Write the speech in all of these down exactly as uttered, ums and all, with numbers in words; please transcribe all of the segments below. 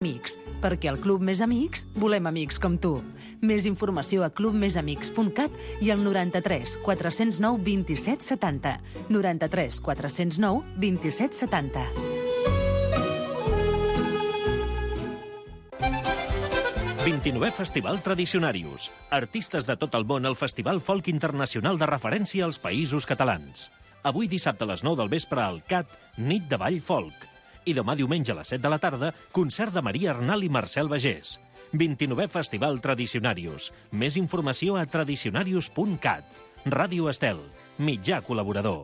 Amics, perquè al Club Més Amics volem amics com tu. Més informació a club més amics punt cat i al noranta-tres quatre-cents nou vint-i-set setanta. noranta-tres quatre-cents nou vint-i-set setanta. vint-i-novè Festival Tradicionarius. Artistes de tot el món al Festival Folk Internacional de referència als Països Catalans. Avui dissabte a les nou del vespre al C A T, Nit de Ball Folk. I demà diumenge a les set de la tarda, concert de Maria Arnal i Marcel Bagés. vint-i-novè Festival Tradicionarius. Més informació a tradicionarius punt cat. Ràdio Estel, mitjà col·laborador.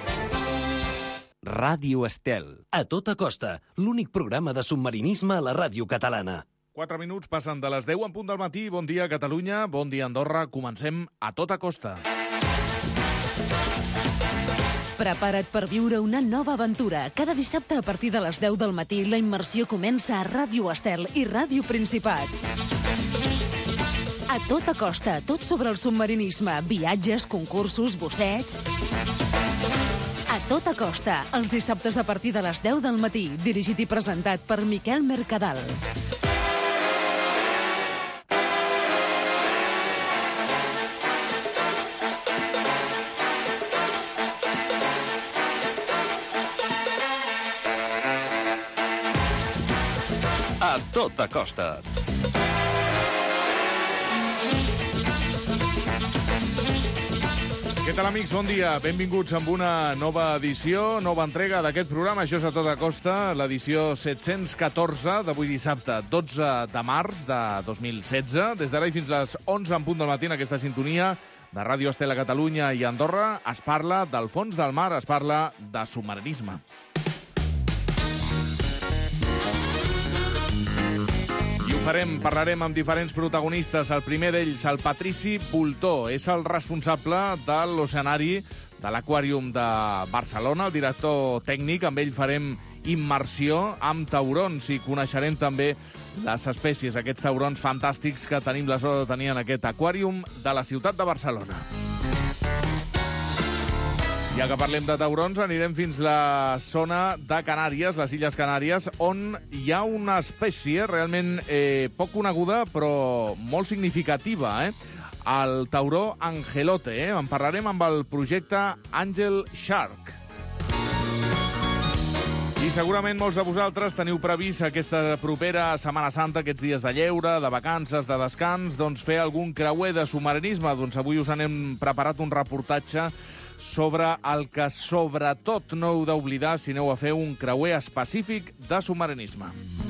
Ràdio Estel. A tota costa, l'únic programa de submarinisme a la ràdio catalana. Quatre minuts passen de les deu en punt del matí. Bon dia, Catalunya. Bon dia, Andorra. Comencem a tota costa. Prepara't per viure una nova aventura. Cada dissabte a partir de les deu del matí la immersió comença a Ràdio Estel i Ràdio Principat. A tota costa, tot sobre el submarinisme, viatges, concursos, bussets... A tota costa, els dissabtes a partir de les deu del matí, dirigit i presentat per Miquel Mercadal. A tota costa. Què tal, amics? Bon dia. Benvinguts amb una nova edició, nova entrega d'aquest programa. Això és A Tota Costa, l'edició set-cents catorze d'avui dissabte, dotze de març de dos mil setze. Des d'ara i fins a les onze en punt del matí en aquesta sintonia de Ràdio Estel a Catalunya i Andorra es parla del fons del mar, es parla de submarinisme. Farem, parlarem amb diferents protagonistes. El primer d'ells, el Patrici Bultó, és el responsable de l'oceanari de l'Aquàrium de Barcelona, el director tècnic. Amb ell farem immersió amb taurons i coneixerem també les espècies, aquests taurons fantàstics que tenim la sort de tenir en aquest aquàrium de la ciutat de Barcelona. Ja que parlem de taurons, anirem fins la zona de Canàries, les Illes Canàries, on hi ha una espècie realment eh, poc coneguda, però molt significativa, eh? El tauró angelote, eh? En parlarem amb el projecte Angel Shark. I segurament molts de vosaltres teniu previst aquesta propera Setmana Santa, aquests dies de lleure, de vacances, de descans, doncs fer algun creuer de submarinisme. Doncs avui us anem preparat un reportatge sobre el que sobretot no heu d'oblidar si aneu a fer un creuer específic de submarinisme.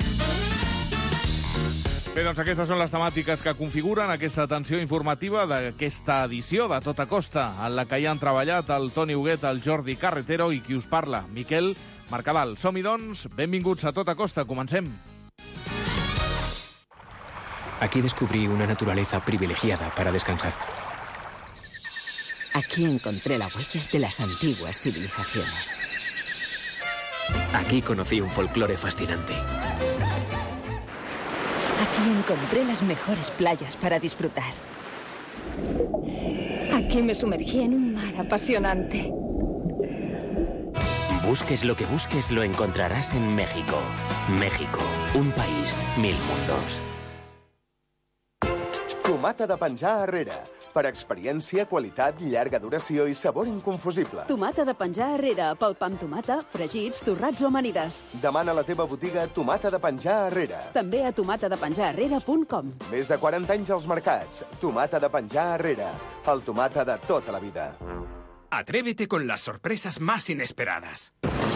Bé, doncs aquestes són les temàtiques que configuren aquesta atenció informativa d'aquesta edició de Tota Costa, en la que hi han treballat el Toni Huguet, el Jordi Carretero i qui us parla, Miquel Mercadal. Som-hi, doncs, benvinguts a Tota Costa, comencem. Aquí descubrí una naturaleza privilegiada para descansar. Aquí encontré la huella de las antiguas civilizaciones. Aquí conocí un folclore fascinante. Aquí encontré las mejores playas para disfrutar. Aquí me sumergí en un mar apasionante. Busques lo que busques, lo encontrarás en México. México, un país, mil mundos. Tomata de penjar Herrera. Per experiència, qualitat, llarga duració i sabor inconfusible. Tomata de penjar Herrera, pel pa amb tomata, fregits, torrats o amanides. Demana a la teva botiga Tomata de penjar Herrera. També a tomata de penjar herrera punt com. Més de quaranta anys als mercats. Tomata de penjar Herrera. El tomata de tota la vida. Atrévete con las sorpresas más inesperadas.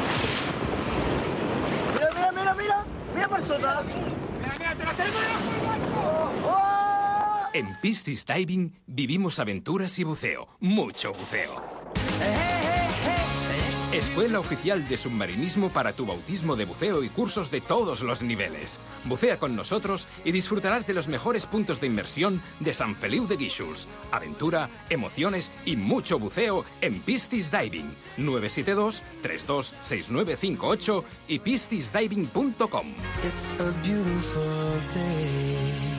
Mira, mira, mira, mira. Mira por sota. Mira, mira, te la tenemos. Oh, oh. En Piscis Diving vivimos aventuras y buceo, mucho buceo. Escuela oficial de submarinismo para tu bautismo de buceo y cursos de todos los niveles. Bucea con nosotros y disfrutarás de los mejores puntos de inmersión de Sant Feliu de Guíxols. Aventura, emociones y mucho buceo en Piscis Diving. nueve siete dos, tres dos seis nueve cinco ocho y piscis diving punto com. It's a beautiful day.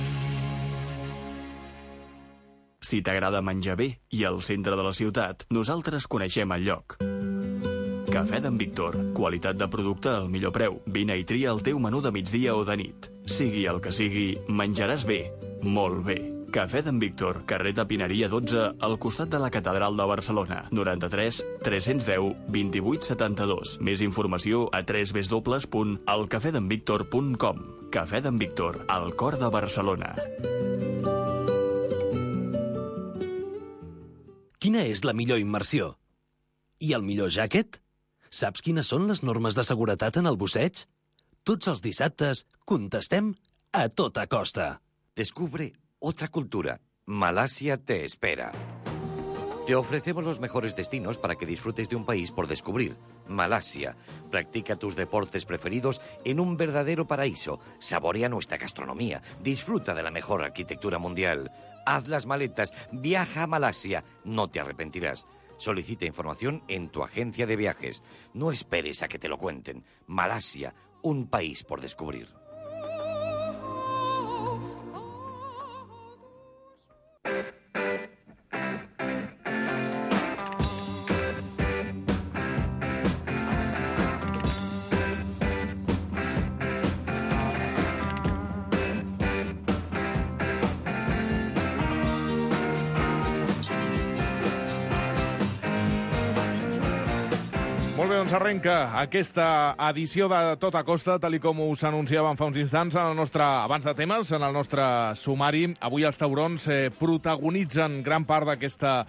Si t'agrada menjar bé i al centre de la ciutat, nosaltres coneixem el lloc. Cafè d'en Víctor. Qualitat de producte al millor preu. Vine i tria el teu menú de migdia o de nit. Sigui el que sigui, menjaràs bé. Molt bé. Cafè d'en Víctor, carrer de Pineria dotze, al costat de la Catedral de Barcelona. noranta-tres tres-cents deu vint-i-vuit setanta-dos. Més informació a w w w punt el cafè d'en víctor punt com. Cafè d'en Víctor, al cor de Barcelona. Quina és la millor immersió? I el millor jàquet? Saps quines són les normes de seguretat en el busseig? Tots els dissabtes contestem a tota costa. Descubre otra cultura. Malasia te espera. Te ofrecemos los mejores destinos para que disfrutes de un país por descubrir. Malasia. Practica tus deportes preferidos en un verdadero paraíso. Saborea nuestra gastronomía. Disfruta de la mejor arquitectura mundial. Haz las maletas. Viaja a Malasia. No te arrepentirás. Solicita información en tu agencia de viajes. No esperes a que te lo cuenten. Malasia, un país por descubrir. Molt bé, doncs arrenca aquesta edició de Tota Costa, tal com us anunciàvem fa uns instants en el nostre abans de temes, en el nostre sumari. Avui els taurons eh, protagonitzen gran part d'aquesta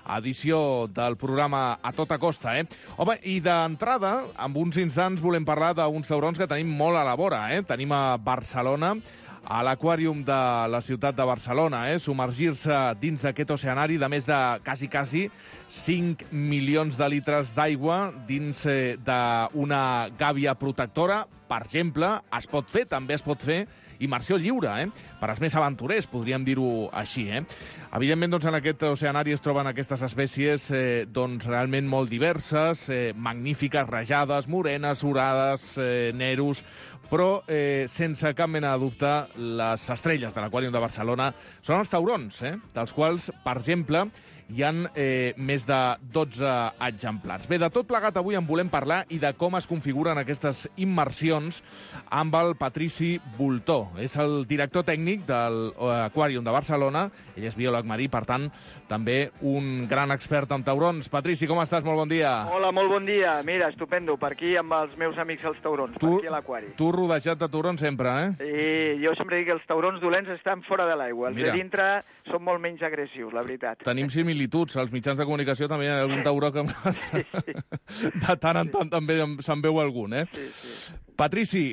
edició del programa A Tota Costa. Eh? Home, i d'entrada, en uns instants volem parlar d'uns taurons que tenim molt a la vora. Eh? Tenim a Barcelona, a l'aquàrium de la ciutat de Barcelona, eh? submergir-se dins d'aquest oceanari de més de quasi, quasi cinc milions de litres d'aigua dins eh, d'una gàbia protectora. Per exemple, es pot fer, també es pot fer, immersió lliure, eh? per als més aventurers, podríem dir-ho així. Eh? Evidentment, doncs, en aquest oceanari es troben aquestes espècies eh, doncs, realment molt diverses, eh, magnífiques, rajades, morenes, orades, eh, neros, però eh, sense cap mena de dubte les estrelles de l'aquàrium de Barcelona són els taurons, eh? dels quals, per exemple, hi ha eh, més de dotze exemplars. Bé, de tot plegat avui en volem parlar i de com es configuren aquestes immersions amb el Patrici Bultó. És el director tècnic de l'Aquàrium de Barcelona. Ell és biòleg marí, per tant, també un gran expert en taurons. Patrici, com estàs? Molt bon dia. Hola, molt bon dia. Mira, estupendo, per aquí amb els meus amics els taurons, tu, per aquí a l'aquari. Tu rodejat de taurons sempre, eh? Sí, jo sempre dic que els taurons dolents estan fora de l'aigua. Els Mira. de dintre són molt menys agressius, la veritat. Tenim similituds. Als mitjans de comunicació també hi ha algun tauró que sí, sí. de tant en tant també se'n veu algun, eh? Sí, sí. Patrici,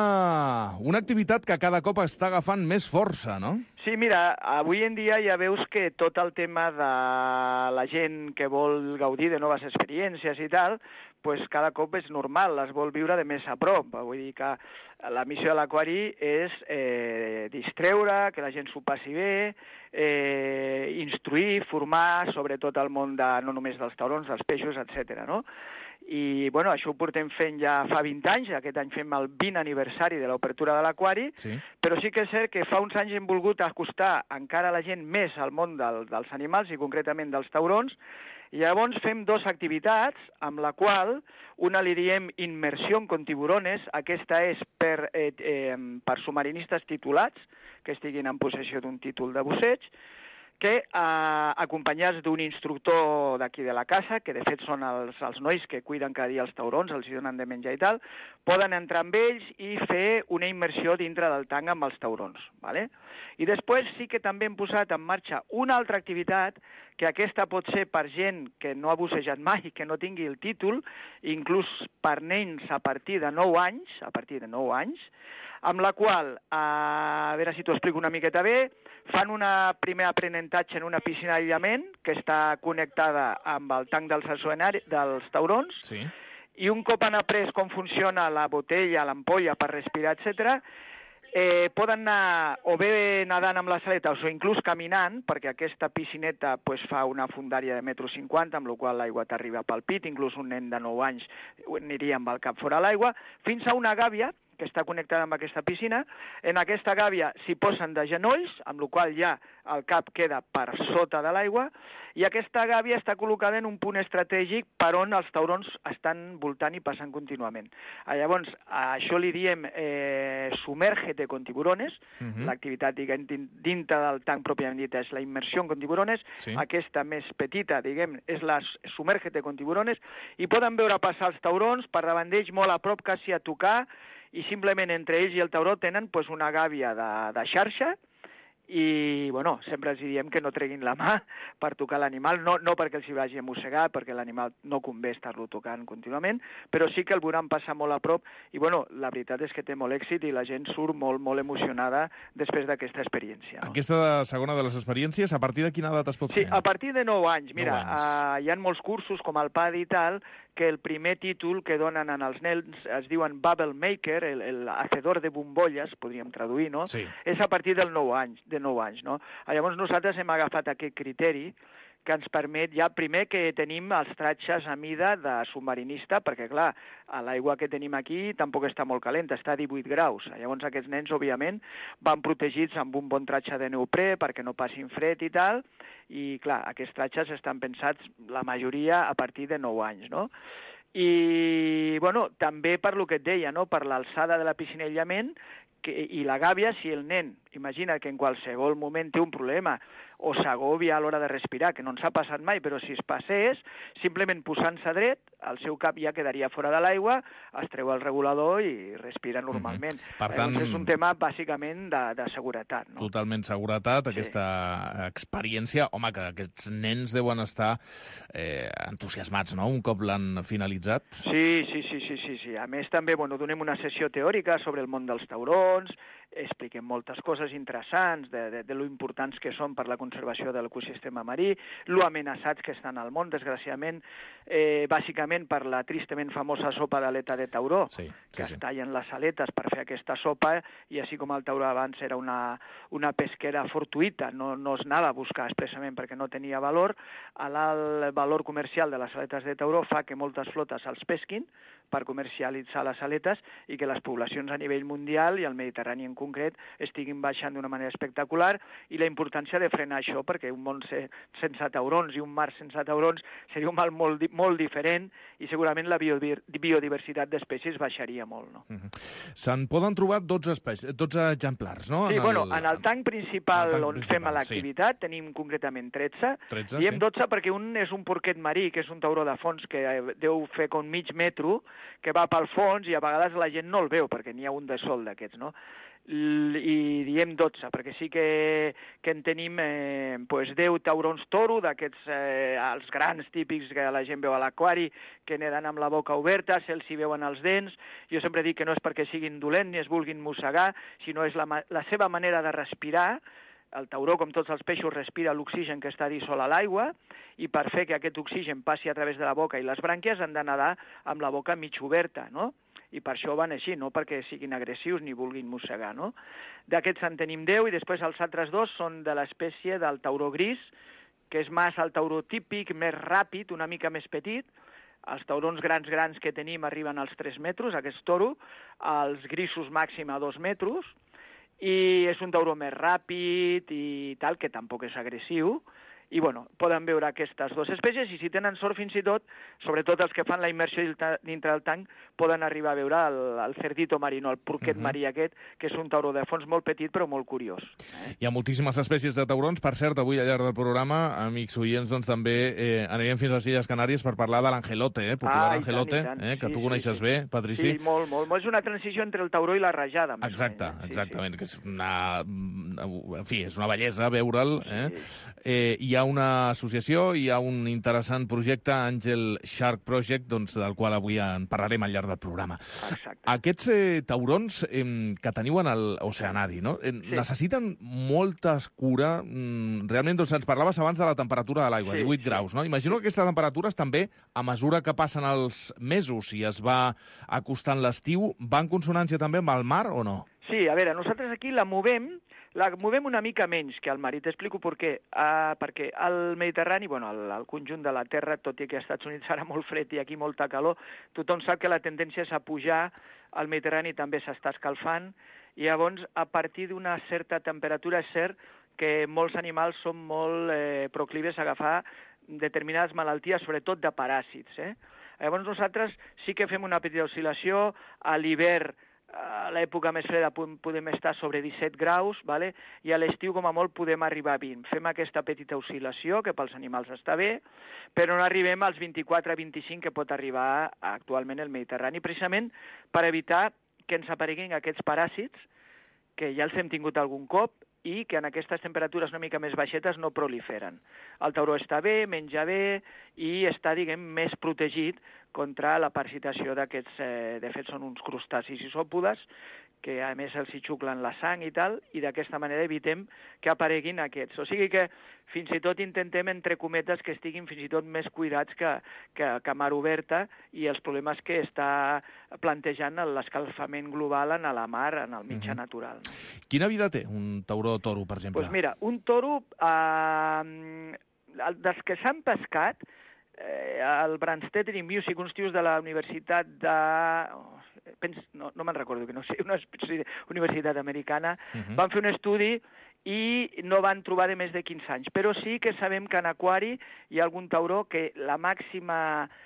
una, una activitat que cada cop està agafant més força, no? Sí, mira, avui en dia ja veus que tot el tema de la gent que vol gaudir de noves experiències i tal, pues cada cop és normal, les vol viure de més a prop. Vull dir que la missió de l'aquari és eh, distreure, que la gent s'ho passi bé, eh, instruir, formar, sobretot el món de, no només dels taurons, dels peixos, etcètera, no? I, bueno, això ho portem fent ja fa vint anys, aquest any fem el vint aniversari de l'obertura de l'aquari, sí. Però sí que és cert que fa uns anys hem volgut acostar encara la gent més al món del, dels animals i concretament dels taurons, i llavors fem dues activitats, amb la qual una li diem immersió con tiburones, aquesta és per, eh, eh, per submarinistes titulats, que estiguin en possessió d'un títol de busseig, que eh, acompanyats d'un instructor d'aquí de la casa, que de fet són els, els nois que cuiden cada dia els taurons, els hi donen de menjar i tal, poden entrar amb ells i fer una immersió dintre del tanc amb els taurons. ¿Vale? I després sí que també hem posat en marxa una altra activitat, que aquesta pot ser per gent que no ha bussejat mai, que no tingui el títol, inclús per nens a partir de nou anys, a partir de nou anys, amb la qual, a veure si t'ho explico una miqueta bé, fan un primer aprenentatge en una piscina d'aïllament que està connectada amb el tanc dels, dels taurons, sí. I un cop han après com funciona la botella, l'ampolla per respirar, etcètera, eh, poden anar o bé nedant amb les aletes o inclús caminant, perquè aquesta piscineta pues, fa una fundària de metro cinquanta, amb la qual l'aigua t'arriba pel pit, inclús un nen de nou anys aniria amb el cap fora l'aigua, fins a una gàbia que està connectada amb aquesta piscina. En aquesta gàbia s'hi posen de genolls, amb la qual ja el cap queda per sota de l'aigua, i aquesta gàbia està col·locada en un punt estratègic per on els taurons estan voltant i passant contínuament. Llavors, a això li diem eh, sumérgete con tiburones, uh-huh. L'activitat diguem, dintre del tanc pròpiament dit és la immersió con tiburones, sí. Aquesta més petita, diguem, és la sumérgete con tiburones, i poden veure passar els taurons per davant d'ells molt a prop, quasi a tocar, i simplement entre ells i el tauró tenen pues, una gàbia de, de xarxa, i bueno, sempre els diem que no treguin la mà per tocar l'animal, no, no perquè els hi vagi a mossegar, perquè l'animal no convé estar-lo tocant contínuament, però sí que el veuran passar molt a prop, i bueno, la veritat és que té molt èxit i la gent surt molt, molt emocionada després d'aquesta experiència. No? Aquesta segona de les experiències, a partir de quina edat es pot fer? Sí, a partir de nou anys. Mira, nou anys. Uh, hi ha molts cursos com el P A D i tal, que el primer títol que donen als nens es diuen Bubble Maker, el, el hacedor de bombolles, podríem traduir, no? Sí. És a partir del nou anys, de nou anys, no? Llavors nosaltres hem agafat aquest criteri que ens permet ja, primer, que tenim els tratges a mida de submarinista, perquè, clar, l'aigua que tenim aquí tampoc està molt calenta, està a divuit graus. Llavors aquests nens, òbviament, van protegits amb un bon tratge de neoprè perquè no passin fred i tal, i, clar, aquests tratges estan pensats, la majoria, a partir de nou anys, no? I, bueno, també per lo que et deia, no?, per l'alçada de la piscina d'aïllament, que, i la gàbia, si el nen, imagina que en qualsevol moment té un problema o s'agòbia a l'hora de respirar, que no ens ha passat mai, però si es passés, simplement posant-se dret, el seu cap ja quedaria fora de l'aigua, es treu el regulador i respira normalment. Mm-hmm. Per tant, és un tema, bàsicament, de, de seguretat. No? Totalment seguretat, aquesta sí. experiència. Home, que aquests nens deuen estar eh, entusiasmats, no?, un cop l'han finalitzat. Sí, sí, sí, sí, sí, sí. A més, també, bueno, donem una sessió teòrica sobre el món dels taurons, expliquem moltes coses interessants de, de, de lo importants que són per la conservació de l'ecosistema marí, lo amenaçats que estan al món, desgraciadament, eh, bàsicament per la tristament famosa sopa d'aleta de tauró, sí, sí, que es tallen les aletes per fer aquesta sopa, i així com el tauró abans era una, una pesquera fortuïta, no, no es anava a buscar expressament perquè no tenia valor, el valor comercial de les aletes de tauró fa que moltes flotes els pesquin per comercialitzar les aletes i que les poblacions a nivell mundial i al Mediterrani en concret estiguin baixant d'una manera espectacular, i la importància de frenar això, perquè un món sense taurons i un mar sense taurons seria un mal molt, molt diferent, i segurament la biodiversitat d'espècies baixaria molt. No? Mm-hmm. Se'n poden trobar dotze, espècies, dotze exemplars, no? Sí, en el... bueno, en el tanc principal el tanc on principal, fem l'activitat sí. Tenim concretament tretze. tretze Diem sí. dotze perquè un és un porquet marí, que és un tauró de fons que deu fer com mig metro, que va pel fons i a vegades la gent no el veu perquè n'hi ha un de sol d'aquests, no? I diem dotze, perquè sí que, que en tenim eh, pues deu taurons toro, d'aquests eh, els grans típics que la gent veu a l'aquari, que neden amb la boca oberta, se'ls hi veuen els dents. Jo sempre dic que no és perquè siguin dolents ni es vulguin mossegar, sinó és la, la seva manera de respirar. El tauró, com tots els peixos, respira l'oxigen que està dissol a l'aigua, i per fer que aquest oxigen passi a través de la boca i les brànquies han de nedar amb la boca mig oberta, no? I per això van així, no perquè siguin agressius ni vulguin mossegar, no? D'aquests en tenim deu, i després els altres dos són de l'espècie del tauró gris, que és més el tauró típic, més ràpid, una mica més petit. Els taurons grans grans que tenim arriben als tres metres, aquest toro, els grisos màxim a dos metres, i és un tauró més ràpid i tal, que tampoc és agressiu. I, bueno, poden veure aquestes dues espècies, i si tenen sort, fins i tot, sobretot els que fan la immersió dintre del tanc, poden arribar a veure el, el cerdito marino, el porquet uh-huh. marí aquest, que és un tauró de fons molt petit però molt curiós. Eh? Hi ha moltíssimes espècies de taurons. Per cert, avui al llarg del programa, amics oients, doncs també eh, anirem fins a les Illes Canàries per parlar de l'angelote, eh? popular ah, angelote, tant, tant. Eh? que sí, tu coneixes sí, sí. bé, Patrici. Sí, molt, molt, molt. És una transició entre el tauró i la rajada. Exacte, menys, eh? exactament, sí, sí. que és una... En fi, és una bellesa veure'l. Eh? Sí. Eh, hi ha una associació, hi ha un interessant projecte, Angel Shark Project, doncs, del qual avui en parlarem al llarg del programa. Exacte. Aquests eh, taurons eh, que teniu en l'oceanari, no? Eh, sí. necessiten moltes cura. Mm, realment, doncs, ens parlaves abans de la temperatura de l'aigua, sí, divuit sí. graus, no? Imagino que aquesta temperatura també, a mesura que passen els mesos i es va acostant l'estiu, va en consonància també amb el mar o no? Sí, a veure, nosaltres aquí la movem, la movem una mica menys que al mar, i t'explico per què. Uh, perquè al Mediterrani, bueno, al, al conjunt de la Terra, tot i que als Estats Units ara molt fred i aquí molta calor, tothom sap que la tendència és a pujar, al Mediterrani també s'està escalfant, i llavors, a partir d'una certa temperatura, és cert que molts animals són molt eh, proclives a agafar determinades malalties, sobretot de paràsits. Eh? Llavors nosaltres sí que fem una petita oscil·lació, a l'hivern, a l'època més freda podem estar sobre disset graus, vale? I a l'estiu com a molt podem arribar a vint. Fem aquesta petita oscil·lació, que pels animals està bé, però no arribem als vint-i-quatre a vint-i-cinc que pot arribar actualment el Mediterrani, precisament per evitar que ens apareguin aquests paràsits, que ja els hem tingut algun cop, i que en aquestes temperatures una mica més baixetes no proliferen. El tauró està bé, menja bé i està, diguem, més protegit contra la parasitació d'aquests, eh, de fet són uns crustacis isòpodes, que a més els hi xuclen la sang i tal, i d'aquesta manera evitem que apareguin aquests. O sigui que fins i tot intentem, entre cometes, que estiguin fins i tot més cuidats que, que, que mar oberta, i els problemes que està plantejant l'escalfament global en la mar, en el mitjà uh-huh. natural. Quina vida té un tauró o toro, per exemple? Doncs pues mira, un toro, eh, dels que s'han pescat, eh, el Brandstetter in Music, uns tios de la Universitat de... Oh, Pens, no, no me'n recordo, que no sé, una universitat americana, uh-huh. van fer un estudi i no van trobar de més de quinze anys. Però sí que sabem que en aquari hi ha algun tauró que la màxima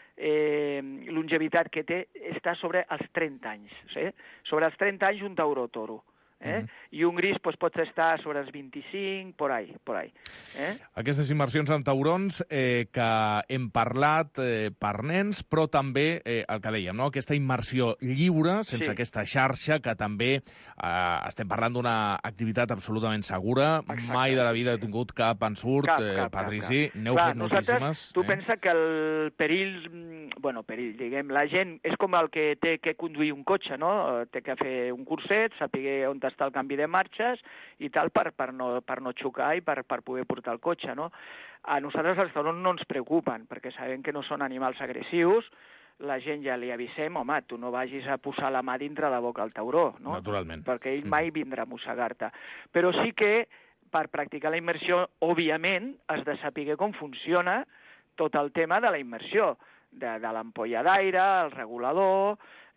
eh, longevitat que té està sobre els trenta anys. Sí? Sobre els trenta anys un tauró toro. Eh? Uh-huh. I un gris pues, pot estar sobre els vint-i-cinc, por ahí, por ahí. Eh? Aquestes immersions en taurons eh, que hem parlat eh, per nens, però també, eh, el que dèiem, no? Aquesta immersió lliure, sense sí. aquesta xarxa, que també eh, estem parlant d'una activitat absolutament segura. Exacte. Mai de la vida he tingut cap ensurt, cap, cap, eh, Patrici, cap, cap. N'heu fet moltíssimes. Tu eh? pensa que el perill, bueno, perill, diguem, la gent és com el que té que conduir un cotxe, no? Té que fer un curset, saber on està el canvi de marxes i tal per, per, no, per no xocar i per, per poder portar el cotxe, no? A nosaltres els taurons no ens preocupen, perquè sabem que no són animals agressius, la gent ja li avisem, home, tu no vagis a posar la mà dintre la boca al tauró, no? Naturalment. Perquè ell mai vindrà a mossegar-te. Però sí que, per practicar la immersió, òbviament, has de saber com funciona tot el tema de la immersió, de, de l'ampolla d'aire, el regulador,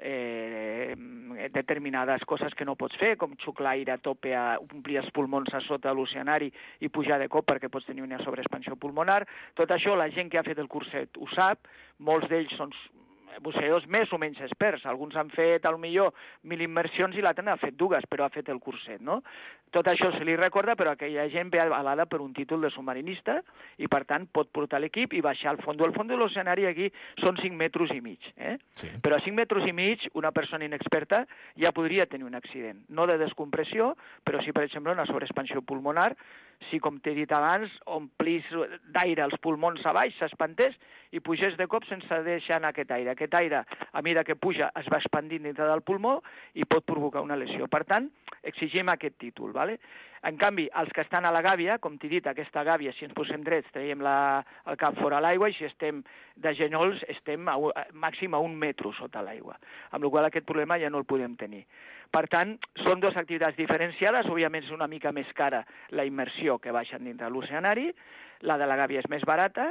eh, determinades coses que no pots fer, com xuclar aire a tope, a omplir els pulmons a sota de l'oceanari i pujar de cop perquè pots tenir una sobreexpansió pulmonar. Tot això la gent que ha fet el curset ho sap, molts d'ells són buceadors més o menys experts. Alguns han fet, potser, mil immersions i l'altre ha fet dues, però ha fet el curset, no? Tot això se li recorda, però aquella gent ve avalada per un títol de submarinista i, per tant, pot portar l'equip i baixar al fons. El fons de l'oceanari aquí són cinc metres i mig, eh? Sí. Però a cinc metres i mig, una persona inexperta ja podria tenir un accident. No de descompressió, però sí, per exemple, una sobreexpansió pulmonar. Si, com t'he dit abans, omplís d'aire els pulmons a baix, s'espantés i pugés de cop sense deixar anar aquest aire. Aquest aire, a mesura que puja, es va expandint dintre del pulmó i pot provocar una lesió. Per tant, exigim aquest títol, ¿vale? En canvi, els que estan a la gàbia, com t'he dit, aquesta gàbia, si ens posem drets, traiem la, el cap fora a l'aigua, i si estem de genolls, estem a, a, màxim a un metro sota l'aigua, amb la qual cosa aquest problema ja no el podem tenir. Per tant, són dues activitats diferenciades, òbviament és una mica més cara la immersió que baixen dintre l'oceanari, la de la gàbia és més barata,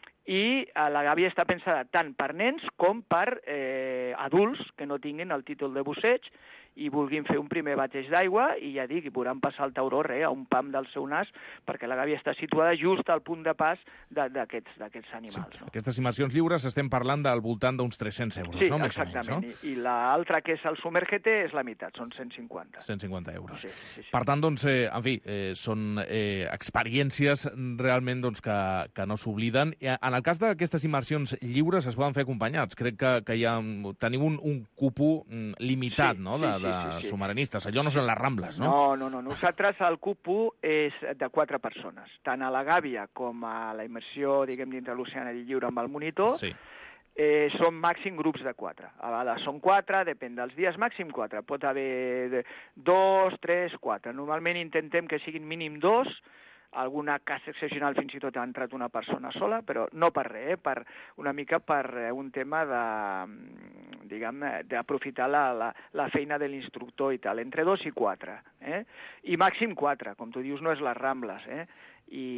i la gàbia està pensada tant per nens com per eh, adults que no tinguin el títol de busseig i vulguin fer un primer bateig d'aigua i, ja dic, podran passar el tauró re, a un pam del seu nas, perquè la gàbia està situada just al punt de pas d'aquests animals. Sí. No? Aquestes immersions lliures estem parlant del voltant d'uns tres-cents euros, sí, no? Sí, exactament. No? I, i l'altra, que és el Submergete, és la meitat, són cent cinquanta. cent cinquanta euros. Sí, sí, sí. Per tant, doncs, eh, en fi, eh, són eh, experiències realment doncs, que, que no s'obliden. En el cas d'aquestes immersions lliures es poden fer acompanyats. Crec que, que hi ha, tenim un, un cupo limitat, sí, no?, de, sí, de sí, sí. submarinistes. Allò no són les Rambles, no? No, no, no. Nosaltres el cupo és de quatre persones. Tant a la gàbia com a la immersió, diguem, dintre l'oceanari lliure amb el monitor, sí. eh, són màxim grups de quatre. A vegades són quatre, depèn dels dies, màxim quatre. Pot haver dos, tres, quatre. Normalment intentem que siguin mínim dos, alguna casa excepcional fins i tot ha entrat una persona sola, però no per res, eh? per, una mica per un tema de, diguem, d'aprofitar la, la, la feina de l'instructor i tal, entre dos i quatre, eh? I màxim quatre, com tu dius, no és les Rambles, eh? I,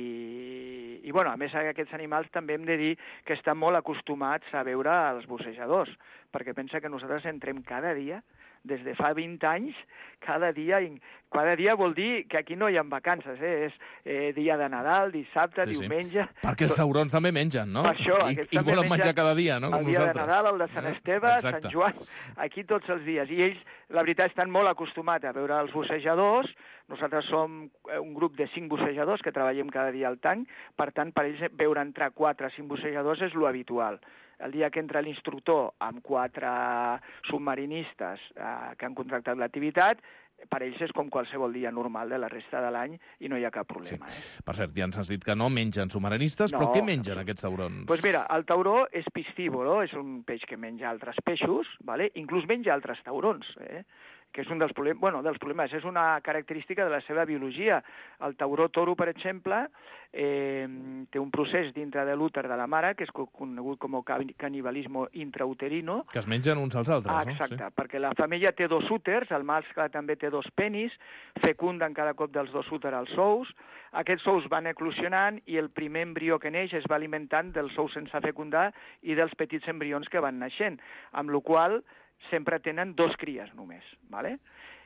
i bueno, a més aquests animals també hem de dir que estan molt acostumats a veure els bussejadors, perquè pensa que nosaltres entrem cada dia, des de fa vint anys, cada dia, cada dia vol dir que aquí no hi ha vacances, eh? És eh, dia de Nadal, dissabte, sí, diumenge... Sí. Perquè els taurons també mengen, no? Per això, I, i volen menjar cada dia, no? El Com dia nosaltres. de Nadal, el de Sant Esteve, eh? Sant Joan, aquí tots els dies. I ells, la veritat, estan molt acostumats a veure els bussejadors. Nosaltres som un grup de cinc bussejadors que treballem cada dia al tanc, per tant, per ells veure entrar quatre o cinc bussejadors és lo habitual. El dia que entra l'instructor amb quatre submarinistes eh, que han contractat l'activitat, per ells és com qualsevol dia normal de la resta de l'any i no hi ha cap problema. Sí. Eh? Per cert, ja ens has dit que no mengen submarinistes, no, però què mengen no. aquests taurons? Doncs pues mira, el tauró és piscívoro, és un peix que menja altres peixos, vale? Inclús menja altres taurons, eh? que és un dels problemes, bueno, dels problemes, és una característica de la seva biologia. El tauró toro, per exemple, eh, té un procés dintre de l'úter de la mare, que és conegut com a canibalisme intrauterino. Que es mengen uns als altres, ah, no? Exacte, Sí. perquè la femella té dos úters, el mascle també té dos penis, fecunden cada cop dels dos úters els ous, aquests ous van eclosionant i el primer embrió que neix es va alimentant dels ous sense fecundar i dels petits embrions que van naixent, amb la qual sempre tenen dos cries només, ¿vale?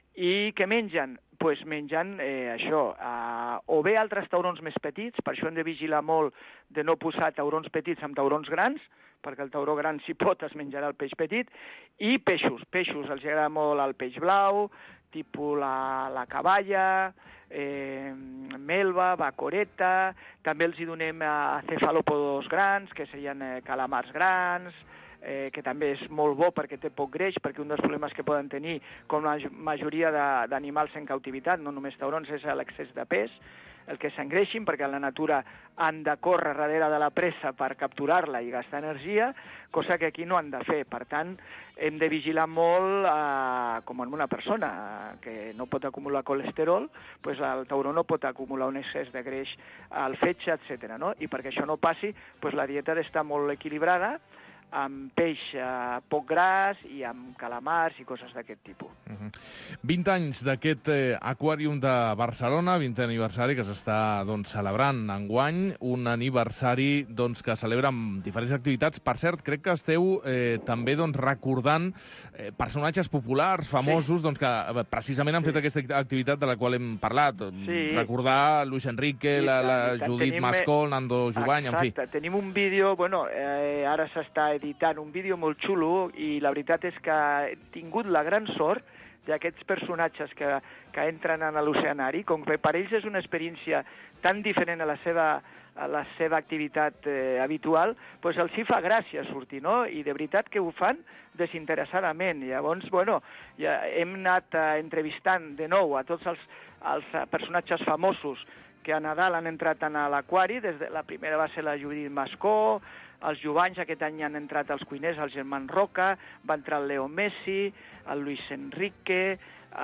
I què mengen? Doncs pues mengen eh, això, eh, o bé altres taurons més petits, per això hem de vigilar molt de no posar taurons petits amb taurons grans, perquè el tauró gran, si pot, es menjarà el peix petit, i peixos. Peixos, els agrada molt el peix blau, tipus la, la caballa, eh, melva, bacoreta, també els hi donem a cefalòpodes grans, que serien eh, calamars grans, Eh, que també és molt bo perquè té poc greix, perquè un dels problemes que poden tenir, com la majoria d'animals en cautivitat, no només taurons, és l'excés de pes, el que s'engreixin, perquè en la natura han de córrer darrere de la presa per capturar-la i gastar energia, cosa que aquí no han de fer. Per tant, hem de vigilar molt, eh, com en una persona eh, que no pot acumular colesterol, pues el tauró no pot acumular un excés de greix al fetge, etcètera. No? I perquè això no passi, pues la dieta ha d'estar molt equilibrada, amb peix eh, poc gras i amb calamars i coses d'aquest tipus. Uh-huh. vint anys d'aquest eh, Aquàrium de Barcelona, vintè aniversari que s'està doncs, celebrant enguany, un aniversari doncs, que celebra amb diferents activitats. Per cert, crec que esteu eh, també doncs, recordant eh, personatges populars, famosos, sí. doncs, que eh, precisament han sí. fet aquesta activitat de la qual hem parlat. Sí. Recordar Luis Enrique, sí, la, la Judit tenim... Mascol, Nando Jubany, en fi. Exacte, tenim un vídeo, bueno, eh, ara s'està editant un vídeo molt xulo i la veritat és que he tingut la gran sort d'aquests personatges que, que entren en l'oceanari, com que per ells és una experiència tan diferent a la seva, a la seva activitat eh, habitual, doncs els hi fa gràcia sortir, no? I de veritat que ho fan desinteressadament. Llavors, bueno, ja hem anat eh, entrevistant de nou a tots els, els personatges famosos que a Nadal han entrat en l'aquari. Des de la primera va ser la Judit Mascó, els Jubanys, aquest any han entrat els cuiners, el Germán Roca, va entrar el Leo Messi, el Luis Enrique,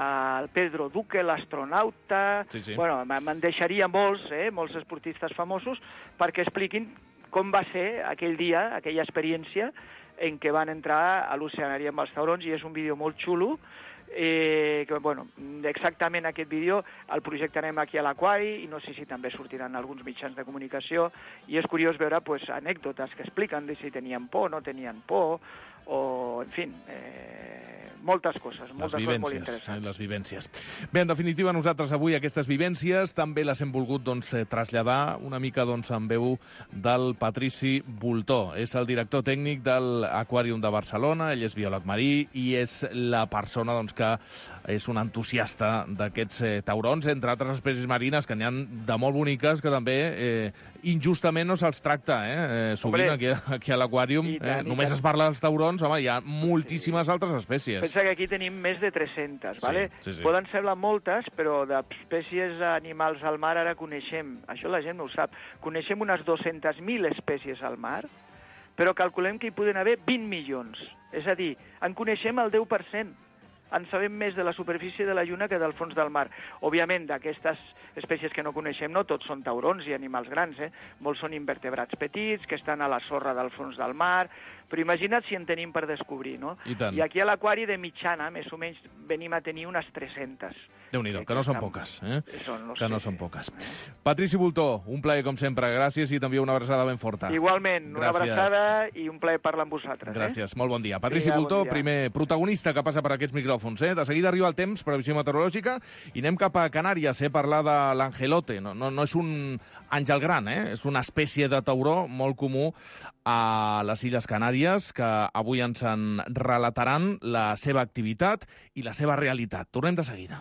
el Pedro Duque, l'astronauta... Sí, sí. Bueno, me'n deixaria molts, eh, molts esportistes famosos, perquè expliquin com va ser aquell dia, aquella experiència en què van entrar a l'oceanari amb els taurons, i és un vídeo molt xulo. Eh, que, bueno, exactament aquest vídeo el projectarem aquí a l'Aquari i no sé si també sortiran alguns mitjans de comunicació, i és curiós veure pues, anècdotes que expliquen de si tenien por, no tenien por, o, en fi, eh, moltes coses, moltes coses molt interessants. Eh, les vivències. Bé, en definitiva, nosaltres avui aquestes vivències també les hem volgut doncs, traslladar una mica doncs, en veu del Patrici Bultó. És el director tècnic de l'Aquàrium de Barcelona, ell és biòleg marí i és la persona doncs, que és un entusiasta d'aquests eh, taurons, entre altres espècies marines, que n'hi ha de molt boniques, que també eh, injustament no se'ls tracta. Eh? Eh, sovint aquí, aquí a l'Aquàrium eh, només es parla dels taurons, home, hi ha moltíssimes sí. altres espècies. Pensa que aquí tenim més de tres-centes, sí, ¿vale? Sí, sí. Poden semblar moltes, però d'espècies animals al mar ara coneixem, això la gent no ho sap, coneixem unes dues-centes mil espècies al mar, però calculem que hi poden haver vint milions. És a dir, en coneixem el deu per cent. en sabem més de la superfície de la Lluna que del fons del mar. Òbviament, d'aquestes espècies que no coneixem, no tots són taurons i animals grans, eh? Molts són invertebrats petits, que estan a la sorra del fons del mar, però imagina't si en tenim per descobrir, no? I tant. I aquí a l'aquari de mitjana, més o menys, venim a tenir unes tres-centes. Déu-n'hi-do, que no són poques, eh? Són Que no són poques. Patrici Bultó, un plaer com sempre, gràcies i també una abraçada ben forta. Igualment, una Gràcies. abraçada i un plaer parlar amb vosaltres. Gràcies, eh? molt bon dia. Patrici Vinga, Bultó, bon dia. primer protagonista que passa per aquests micròfons. Eh? De seguida arriba el temps, previsió meteorològica, i anem cap a Canàries, eh? Parlar de l'angelote. No, no, no és un àngel gran, eh? És una espècie de tauró molt comú a les Illes Canàries, que avui ens en relataran la seva activitat i la seva realitat. Tornem de seguida.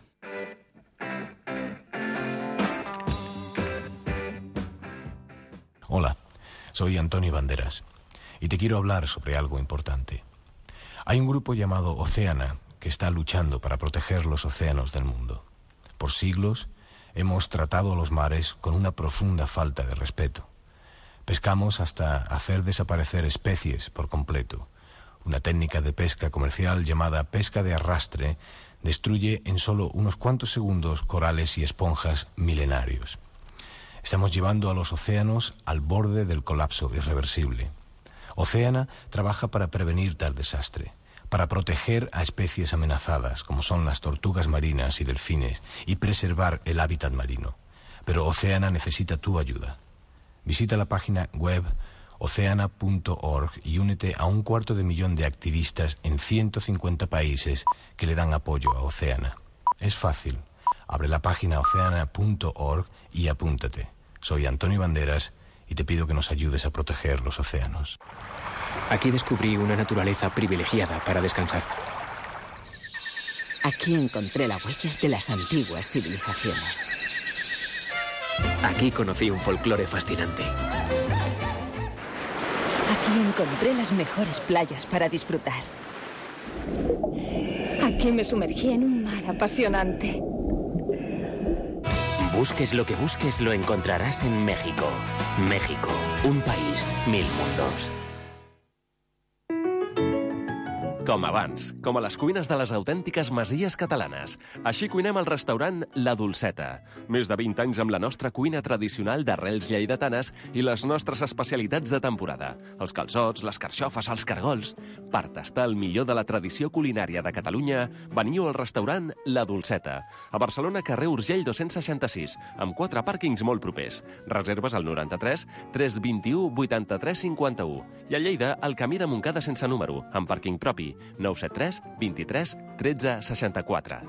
Hola, soy Antonio Banderas y te quiero hablar sobre algo importante. Hay un grupo llamado Oceana que está luchando para proteger los océanos del mundo. Por siglos hemos tratado a los mares con una profunda falta de respeto. Pescamos hasta hacer desaparecer especies por completo. Una técnica de pesca comercial llamada pesca de arrastre destruye en solo unos cuantos segundos corales y esponjas milenarios. Estamos llevando a los océanos al borde del colapso irreversible. Oceana trabaja para prevenir tal desastre, para proteger a especies amenazadas, como son las tortugas marinas y delfines, y preservar el hábitat marino. Pero Oceana necesita tu ayuda. Visita la página web oceana punto org y únete a un cuarto de millón de activistas en ciento cincuenta países que le dan apoyo a Oceana. Es fácil. Abre la página oceana punto org y apúntate. Soy Antonio Banderas y te pido que nos ayudes a proteger los océanos. Aquí descubrí una naturaleza privilegiada para descansar. Aquí encontré la huella de las antiguas civilizaciones. Aquí conocí un folclore fascinante. Aquí encontré las mejores playas para disfrutar. Aquí me sumergí en un mar apasionante. Busques lo que busques, lo encontrarás en México. México, un país, mil mundos. Com abans, com a les cuines de les autèntiques masies catalanes. Així cuinem al restaurant La Dolceta. Més de vint anys amb la nostra cuina tradicional d'arrels lleidatanes i les nostres especialitats de temporada. Els calçots, les carxofes, els cargols. Per tastar el millor de la tradició culinària de Catalunya, veniu al restaurant La Dolceta. A Barcelona, carrer Urgell dos-cents seixanta-sis, amb quatre pàrquings molt propers. Reserves al noranta-tres tres vint-i-u vuitanta-tres cinquanta-u. I a Lleida, al camí de Montcada sense número, amb pàrquing propi. nou set tres vint-i-tres tretze seixanta-quatre.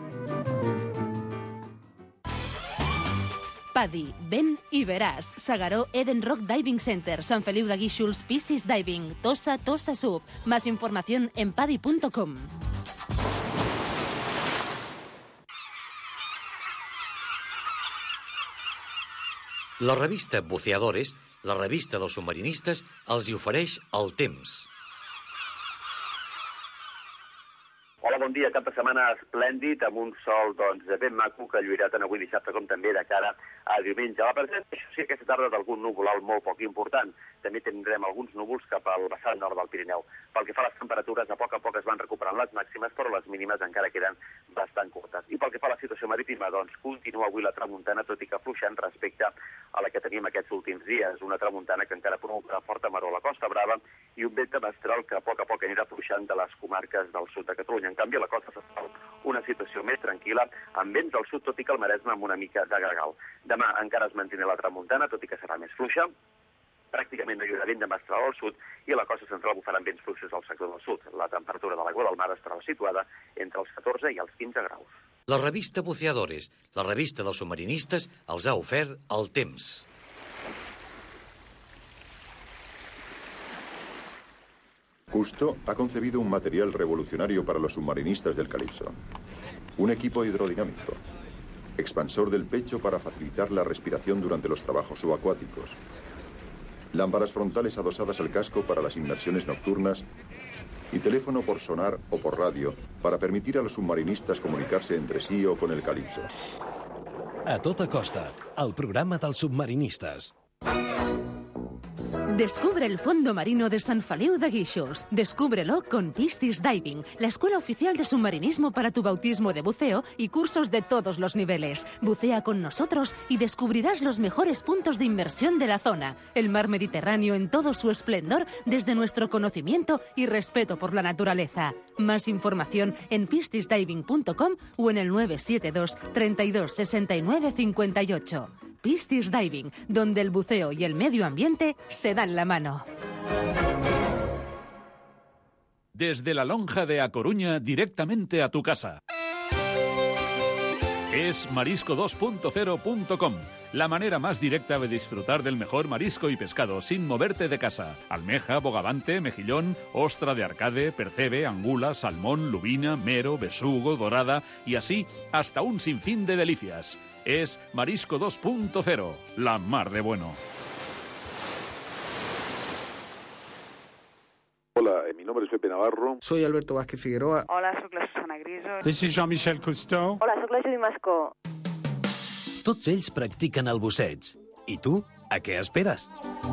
Padi, ven i veràs. Segaró Eden Rock Diving Center, Sant Feliu de Guíxols, Piscis Diving, Tossa, Tossa Sub. Más información en padi punto com. La revista Buceadores, la revista dels submarinistes, els hi ofereix el temps. Hola, bon dia. Cap de setmana esplèndid, amb un sol doncs, ben maco que lluirà tant avui dissabte com també de cara a diumenge. A la present, això sí, aquesta tarda d'algun núvol alt molt poc important. També tindrem alguns núvols cap al vessant nord del Pirineu. Pel que fa a les temperatures, a poc a poc es van recuperant les màximes, però les mínimes encara queden bastant curtes. I pel que fa a la situació marítima, doncs, continua avui la tramuntana, tot i que fluixant respecte a la que teníem aquests últims dies. Una tramuntana que encara provocarà forta maró a la Costa Brava i un vent mestral que a poc a poc anirà fluixant de les comarques del sud de Catalunya. En canvi, a la costa central, una situació més tranquil·la, amb vents al sud, tot i que el Maresme amb una mica de gregal. Demà encara es mantindrà la tramuntana, tot i que serà més fluixa. Pràcticament no hi haurà vent de mestral al sud i a la costa central bufaran vents fluixos al sector del sud. La temperatura de l'aigua del mar estarà situada entre els catorze i els quinze graus. La revista Buceadores, la revista dels submarinistes, els ha ofert el temps. Cousteau ha concebido un material revolucionario para los submarinistas del Calipso. Un equipo hidrodinámico, expansor del pecho para facilitar la respiración durante los trabajos subacuáticos, lámparas frontales adosadas al casco para las inmersiones nocturnas y teléfono por sonar o por radio para permitir a los submarinistas comunicarse entre sí o con el Calipso. A tota costa, el programa dels submarinistes. Descubre el fondo marino de Sant Feliu de Guíxols. Descúbrelo con Piscis Diving, la escuela oficial de submarinismo para tu bautismo de buceo y cursos de todos los niveles. Bucea con nosotros y descubrirás los mejores puntos de inmersión de la zona. El mar Mediterráneo en todo su esplendor desde nuestro conocimiento y respeto por la naturaleza. Más información en piscis diving punto com o en el nueve siete dos, treinta y dos, sesenta y nueve, cincuenta y ocho. Piscis Diving, donde el buceo y el medio ambiente se dan la mano. Desde la lonja de A Coruña, directamente a tu casa. Es marisco dos punto cero punto com, la manera más directa de disfrutar del mejor marisco y pescado sin moverte de casa. Almeja, bogavante, mejillón, ostra de arcade, percebe, angula, salmón, lubina, mero, besugo, dorada y así hasta un sinfín de delicias. Es Marisco dos punto cero, la mar de bueno. Hola, mi nombre es Pepe Navarro. Soy Alberto Vázquez Figueroa. Hola, soc la Susana Griso. This is Jean-Michel Cousteau. Hola, soc la Judy Mascó. Tots ells practiquen el busseig. I tu, a què esperes?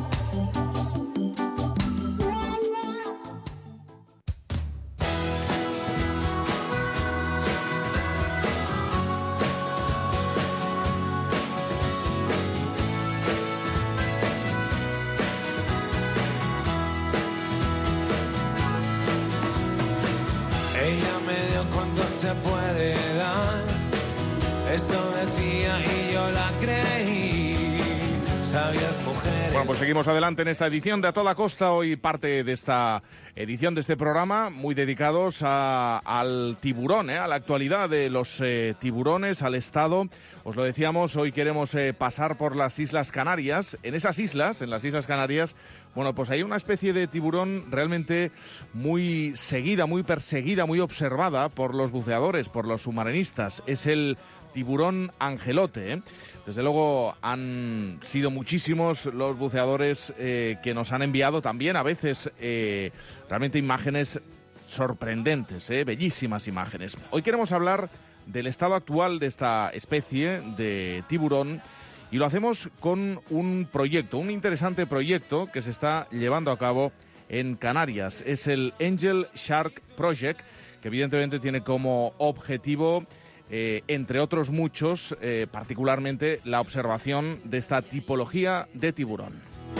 Se puede dar, eso decía y yo la creí. Sabias mujeres. Bueno, pues seguimos adelante en esta edición de A Toda Costa. Hoy parte de esta edición de este programa muy dedicados a, al tiburón, ¿eh? A la actualidad de los eh, tiburones, al estado. Os lo decíamos, hoy queremos eh, pasar por las Islas Canarias. En esas islas, en las Islas Canarias, bueno, pues hay una especie de tiburón realmente muy seguida, muy perseguida, muy observada por los buceadores, por los submarinistas. Es el tiburón angelote, ¿eh? Desde luego han sido muchísimos los buceadores eh, que nos han enviado también a veces eh, realmente imágenes sorprendentes, ¿eh? Bellísimas imágenes. Hoy queremos hablar del estado actual de esta especie de tiburón y lo hacemos con un proyecto, un interesante proyecto que se está llevando a cabo en Canarias. Es el Angel Shark Project, que evidentemente tiene como objetivo, eh, entre otros muchos, eh, particularmente la observación de esta tipología de tiburón.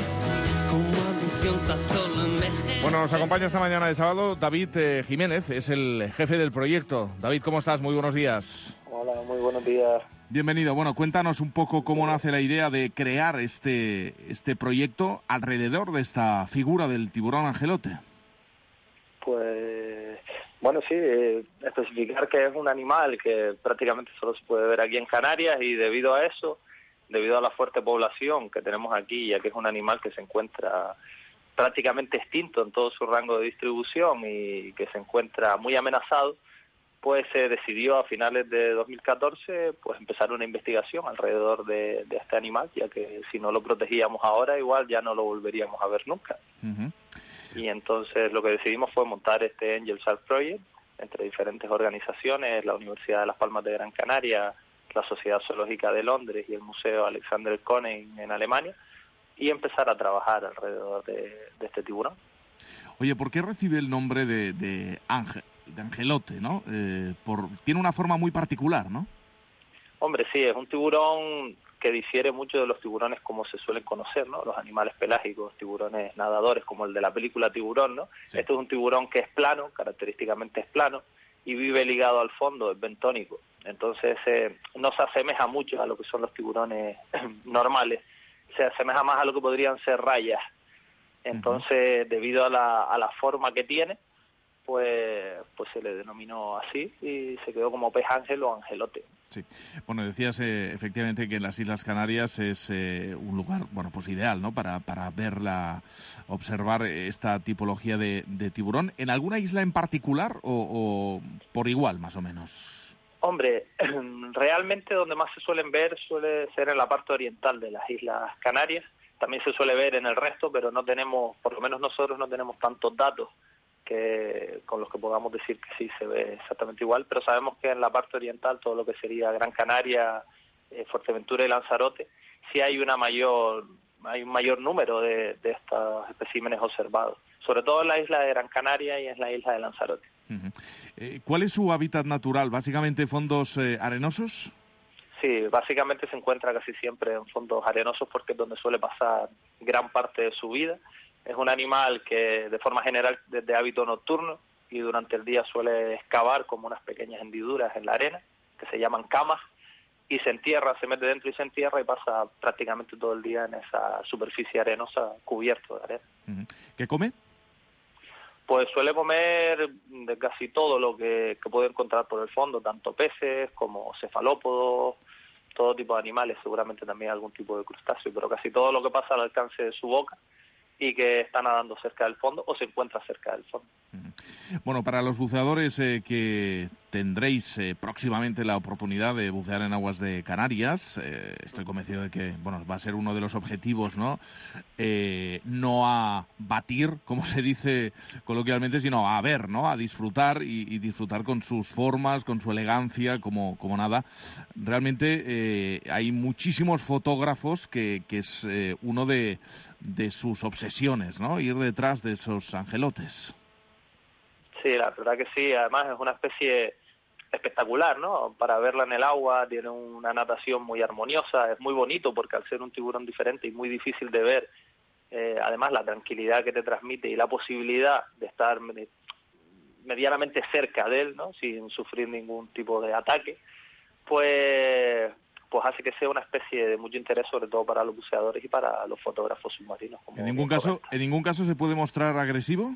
Bueno, nos acompaña esta mañana de sábado David eh, Jiménez, es el jefe del proyecto. David, ¿cómo estás? Muy buenos días. Hola, muy buenos días. Bienvenido. Bueno, cuéntanos un poco cómo nace la idea de crear este, este proyecto alrededor de esta figura del tiburón angelote. Pues, bueno, sí, eh, especificar que es un animal que prácticamente solo se puede ver aquí en Canarias y debido a eso, debido a la fuerte población que tenemos aquí, ya que es un animal que se encuentra prácticamente extinto en todo su rango de distribución y que se encuentra muy amenazado, pues se decidió a finales de dos mil catorce pues empezar una investigación alrededor de, de este animal, ya que si no lo protegíamos ahora igual ya no lo volveríamos a ver nunca. Uh-huh. Y entonces lo que decidimos fue montar este Angel Shark Project entre diferentes organizaciones, la Universidad de Las Palmas de Gran Canaria, la Sociedad Zoológica de Londres y el Museo Alexander Koenig en Alemania, y empezar a trabajar alrededor de, de este tiburón. Oye, ¿por qué recibe el nombre de, de, ángel, de angelote, no? Eh, por, tiene una forma muy particular, ¿no? Hombre, sí, es un tiburón que difiere mucho de los tiburones como se suelen conocer, ¿no? Los animales pelágicos, tiburones nadadores como el de la película Tiburón, ¿no? Sí. Este es un tiburón que es plano, característicamente es plano, y vive ligado al fondo, es bentónico. Entonces eh, no se asemeja mucho a lo que son los tiburones normales, se asemeja más a lo que podrían ser rayas. Entonces, uh-huh. debido a la, a la forma que tiene, pues pues se le denominó así y se quedó como pez ángel o angelote. Sí. Bueno, decías eh, efectivamente que en las Islas Canarias es eh, un lugar, bueno, pues ideal, ¿no? Para, para verla, observar esta tipología de, de tiburón. ¿En alguna isla en particular o, o por igual, más o menos? Hombre, realmente donde más se suelen ver suele ser en la parte oriental de las Islas Canarias. También se suele ver en el resto, pero no tenemos, por lo menos nosotros no tenemos tantos datos que con los que podamos decir que sí se ve exactamente igual, pero sabemos que en la parte oriental, todo lo que sería Gran Canaria, eh, Fuerteventura y Lanzarote, sí hay una mayor hay un mayor número de, de estos especímenes observados, sobre todo en la isla de Gran Canaria y en la isla de Lanzarote. Uh-huh. eh, ¿Cuál es su hábitat natural? ¿Básicamente fondos eh, arenosos? Sí, básicamente se encuentra casi siempre en fondos arenosos porque es donde suele pasar gran parte de su vida. Es un animal que de forma general es de hábito nocturno y durante el día suele excavar como unas pequeñas hendiduras en la arena, que se llaman camas, y se entierra, se mete dentro y se entierra y pasa prácticamente todo el día en esa superficie arenosa cubierto de arena. Uh-huh. ¿Qué come? Pues suele comer de casi todo lo que, que puede encontrar por el fondo, tanto peces como cefalópodos, todo tipo de animales, seguramente también algún tipo de crustáceo, pero casi todo lo que pasa al alcance de su boca y que está nadando cerca del fondo o se encuentra cerca del fondo. Bueno, para los buceadores eh, que tendréis eh, próximamente la oportunidad de bucear en aguas de Canarias, eh, estoy convencido de que bueno, va a ser uno de los objetivos, ¿no? Eh, no a batir, como se dice coloquialmente, sino a ver, ¿no? A disfrutar y, y disfrutar con sus formas, con su elegancia, como, como nada. Realmente eh, hay muchísimos fotógrafos que, que es eh, uno de, de sus obsesiones, ¿no? Ir detrás de esos angelotes. Sí, la verdad que sí. Además es una especie espectacular, ¿no? Para verla en el agua, tiene una natación muy armoniosa, es muy bonito porque al ser un tiburón diferente y muy difícil de ver, eh, además la tranquilidad que te transmite y la posibilidad de estar medianamente cerca de él, ¿no? Sin sufrir ningún tipo de ataque, pues pues hace que sea una especie de mucho interés, sobre todo para los buceadores y para los fotógrafos submarinos. Como ¿En ningún caso, en ningún caso se puede mostrar agresivo?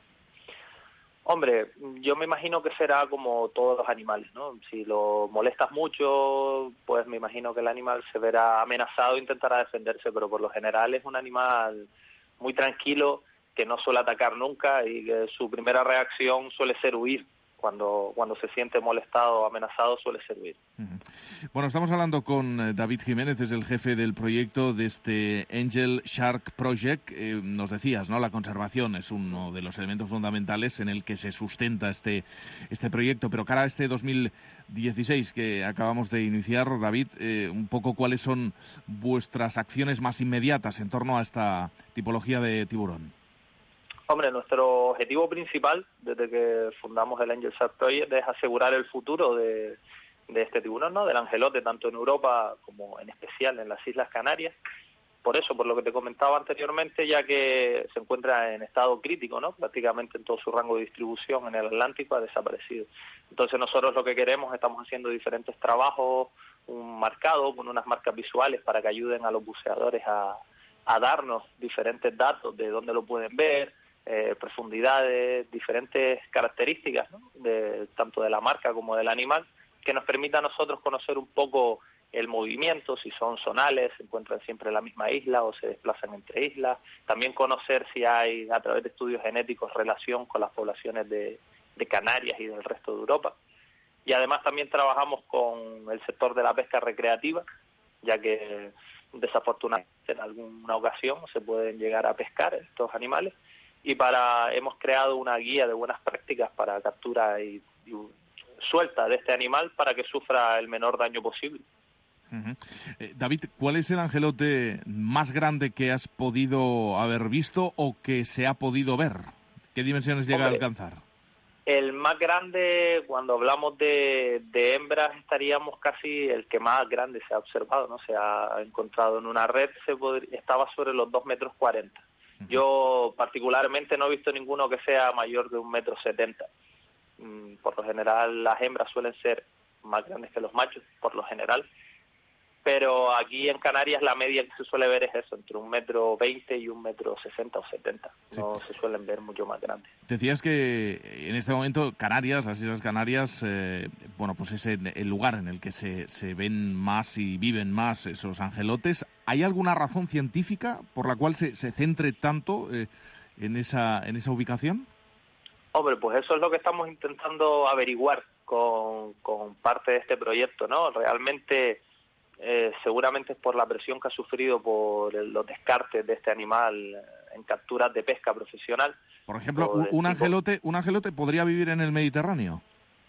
Hombre, yo me imagino que será como todos los animales, ¿no? Si lo molestas mucho, pues me imagino que el animal se verá amenazado e intentará defenderse, pero por lo general es un animal muy tranquilo, que no suele atacar nunca y que su primera reacción suele ser huir. Cuando, cuando se siente molestado o amenazado suele ser huir. Uh-huh. Bueno, estamos hablando con eh, David Jiménez, es el jefe del proyecto de este Angel Shark Project. Eh, nos decías, ¿no? La conservación es uno de los elementos fundamentales en el que se sustenta este, este proyecto. Pero cara a este dos mil dieciséis que acabamos de iniciar, David, eh, un poco cuáles son vuestras acciones más inmediatas en torno a esta tipología de tiburón. Hombre, nuestro objetivo principal desde que fundamos el Angel Shark Project es asegurar el futuro de, de este tiburón, ¿no? Del angelote, tanto en Europa como en especial en las Islas Canarias. Por eso, por lo que te comentaba anteriormente, ya que se encuentra en estado crítico, ¿no? Prácticamente en todo su rango de distribución en el Atlántico ha desaparecido. Entonces nosotros lo que queremos, estamos haciendo diferentes trabajos, un marcado con unas marcas visuales para que ayuden a los buceadores a, a darnos diferentes datos de dónde lo pueden ver, Eh, profundidades, diferentes características, ¿no? de, tanto de la marca como del animal, que nos permita a nosotros conocer un poco el movimiento, si son zonales, se encuentran siempre en la misma isla o se desplazan entre islas, también conocer si hay, a través de estudios genéticos, relación con las poblaciones de, de Canarias y del resto de Europa. Y además también trabajamos con el sector de la pesca recreativa, ya que desafortunadamente en alguna ocasión se pueden llegar a pescar estos animales, y para hemos creado una guía de buenas prácticas para captura y, y suelta de este animal para que sufra el menor daño posible. Uh-huh. eh, David, ¿cuál es el angelote más grande que has podido haber visto o que se ha podido ver? ¿Qué dimensiones llega Hombre, a alcanzar? El más grande, cuando hablamos de, de hembras, estaríamos casi el que más grande se ha observado, ¿no? Se ha encontrado en una red, se podría, estaba sobre los dos metros cuarenta. Yo particularmente no he visto ninguno que sea mayor de un metro setenta. Por lo general las hembras suelen ser más grandes que los machos, por lo general. Pero aquí en Canarias la media que se suele ver es eso, entre un metro veinte y un metro sesenta o setenta. Sí. No se suelen ver mucho más grandes. Decías que en este momento Canarias, las Islas Canarias, eh, bueno, pues es el, el lugar en el que se, se ven más y viven más esos angelotes. ¿Hay alguna razón científica por la cual se, se centre tanto eh, en esa en esa ubicación? Hombre, pues eso es lo que estamos intentando averiguar con, con parte de este proyecto, ¿no? Realmente... Eh, seguramente es por la presión que ha sufrido por el, los descartes de este animal en capturas de pesca profesional. Por ejemplo, un, un angelote, un angelote podría vivir en el Mediterráneo.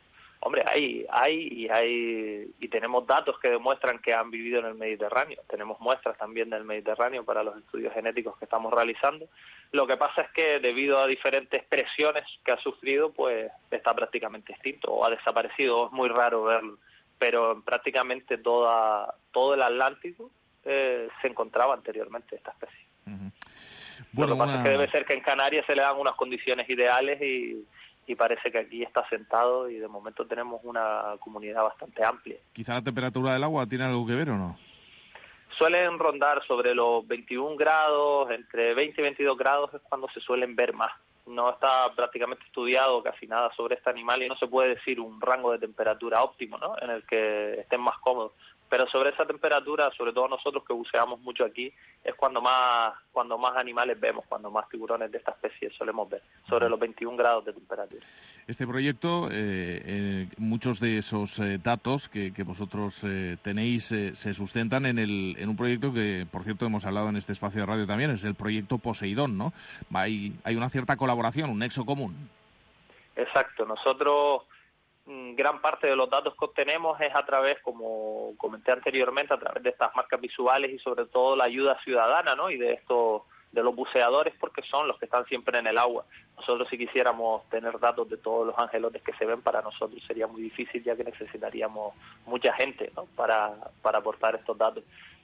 Hombre, hay, hay y hay y tenemos datos que demuestran que han vivido en el Mediterráneo. Tenemos muestras también del Mediterráneo para los estudios genéticos que estamos realizando. Lo que pasa es que debido a diferentes presiones que ha sufrido, pues está prácticamente extinto o ha desaparecido. Es muy raro verlo, pero en prácticamente toda todo el Atlántico eh, se encontraba anteriormente esta especie. Uh-huh. Bueno, Lo que pasa una... es que debe ser que en Canarias se le dan unas condiciones ideales y y parece que aquí está sentado y de momento tenemos una comunidad bastante amplia. ¿Quizá la temperatura del agua tiene algo que ver o no? Suelen rondar sobre los veintiún grados, entre veinte y veintidós grados es cuando se suelen ver más. No está prácticamente estudiado casi nada sobre este animal y no se puede decir un rango de temperatura óptimo, ¿no?, en el que estén más cómodos. Pero sobre esa temperatura, sobre todo nosotros que buceamos mucho aquí, es cuando más cuando más animales vemos, cuando más tiburones de esta especie solemos ver, sobre los veintiún grados de temperatura. Este proyecto, eh, eh, muchos de esos eh, datos que, que vosotros eh, tenéis eh, se sustentan en, el, en un proyecto que, por cierto, hemos hablado en este espacio de radio también, es el proyecto Poseidón, ¿no? Hay, hay una cierta colaboración, un nexo común. Exacto, nosotros... gran parte de los datos que obtenemos es a través, como comenté anteriormente, a través de estas marcas visuales y sobre todo la ayuda ciudadana, ¿no?, y de estos de los buceadores, porque son los que están siempre en el agua. Nosotros, si quisiéramos tener datos de todos los angelotes que se ven, para nosotros sería muy difícil, ya que necesitaríamos mucha gente, ¿no?, para para aportar estos datos.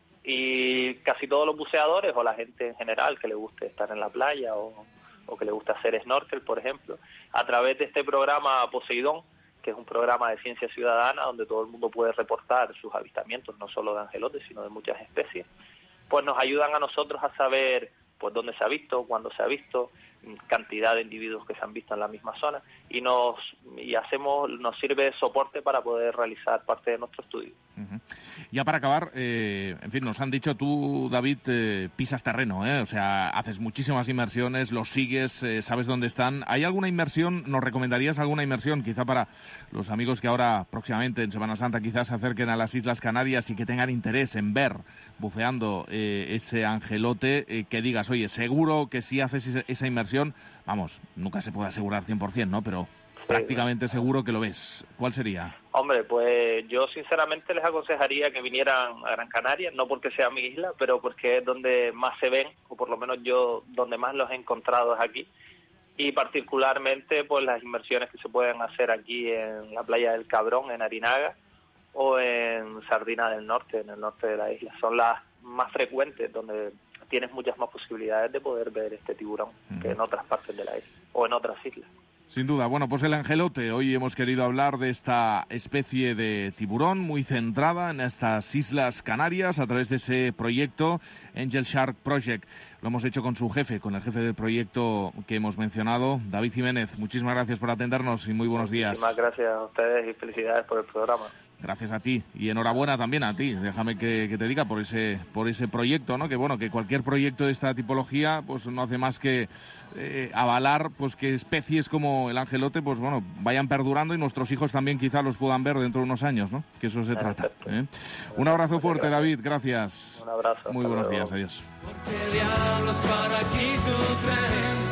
Y casi todos los buceadores, o la gente en general que le guste estar en la playa o, o que le guste hacer snorkel, por ejemplo, a través de este programa Poseidón, que es un programa de ciencia ciudadana donde todo el mundo puede reportar sus avistamientos, no solo de angelotes, sino de muchas especies, pues nos ayudan a nosotros a saber pues dónde se ha visto, cuándo se ha visto, cantidad de individuos que se han visto en la misma zona, y nos y hacemos nos sirve de soporte para poder realizar parte de nuestro estudio. Uh-huh. Ya para acabar, eh, en fin, nos han dicho, tú, David, eh, pisas terreno, ¿eh? O sea, haces muchísimas inmersiones, los sigues, eh, sabes dónde están. ¿Hay alguna inmersión, nos recomendarías alguna inmersión, quizá para los amigos que ahora, próximamente, en Semana Santa, quizás se acerquen a las Islas Canarias y que tengan interés en ver, buceando eh, ese angelote, eh, que digas, oye, seguro que si haces esa inmersión, vamos, nunca se puede asegurar cien por ciento, ¿no?, pero sí, prácticamente seguro que lo ves. ¿Cuál sería? Hombre, pues yo sinceramente les aconsejaría que vinieran a Gran Canaria, no porque sea mi isla, pero porque es donde más se ven, o por lo menos yo donde más los he encontrado es aquí, y particularmente pues las inmersiones que se pueden hacer aquí en la playa del Cabrón, en Arinaga, o en Sardina del Norte, en el norte de la isla. Son las más frecuentes, donde tienes muchas más posibilidades de poder ver este tiburón uh-huh. que en otras partes de la isla, o en otras islas. Sin duda. Bueno, pues el angelote. Hoy hemos querido hablar de esta especie de tiburón muy centrada en estas Islas Canarias a través de ese proyecto Angel Shark Project. Lo hemos hecho con su jefe, con el jefe del proyecto que hemos mencionado, David Jiménez. Muchísimas gracias por atendernos y muy buenos días. Muchísimas gracias a ustedes y felicidades por el programa. Gracias a ti y enhorabuena también a ti. Déjame que, que te diga por ese por ese proyecto, ¿no? Que bueno, que cualquier proyecto de esta tipología pues no hace más que eh, avalar pues que especies como el angelote pues bueno, vayan perdurando y nuestros hijos también quizá los puedan ver dentro de unos años, ¿no? Que eso se trata, ¿eh? Un abrazo fuerte, David, gracias. Un abrazo. Muy buenos días, adiós. ¿Qué diablos para aquí tu tren?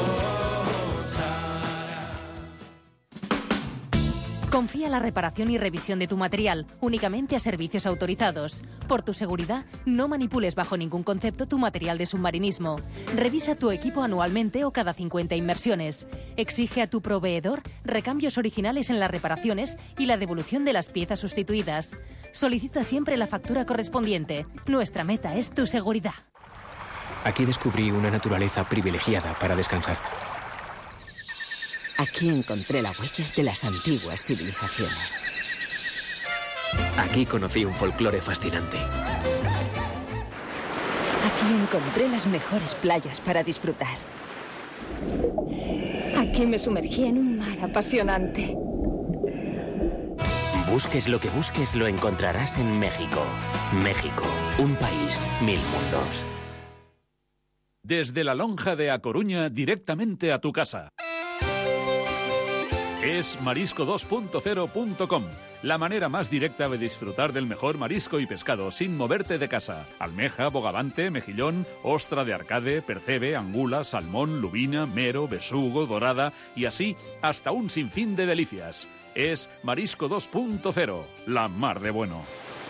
Confía la reparación y revisión de tu material únicamente a servicios autorizados. Por tu seguridad, no manipules bajo ningún concepto tu material de submarinismo. Revisa tu equipo anualmente o cada cincuenta inmersiones. Exige a tu proveedor recambios originales en las reparaciones y la devolución de las piezas sustituidas. Solicita siempre la factura correspondiente. Nuestra meta es tu seguridad. Aquí descubrí una naturaleza privilegiada para descansar. Aquí encontré la huella de las antiguas civilizaciones. Aquí conocí un folclore fascinante. Aquí encontré las mejores playas para disfrutar. Aquí me sumergí en un mar apasionante. Busques lo que busques, lo encontrarás en México. México, un país, mil mundos. Desde la lonja de A Coruña, directamente a tu casa. Es marisco dos punto cero punto com, la manera más directa de disfrutar del mejor marisco y pescado sin moverte de casa. Almeja, bogavante, mejillón, ostra de arcade, percebe, angula, salmón, lubina, mero, besugo, dorada y así hasta un sinfín de delicias. Es Marisco dos punto cero, la mar de bueno.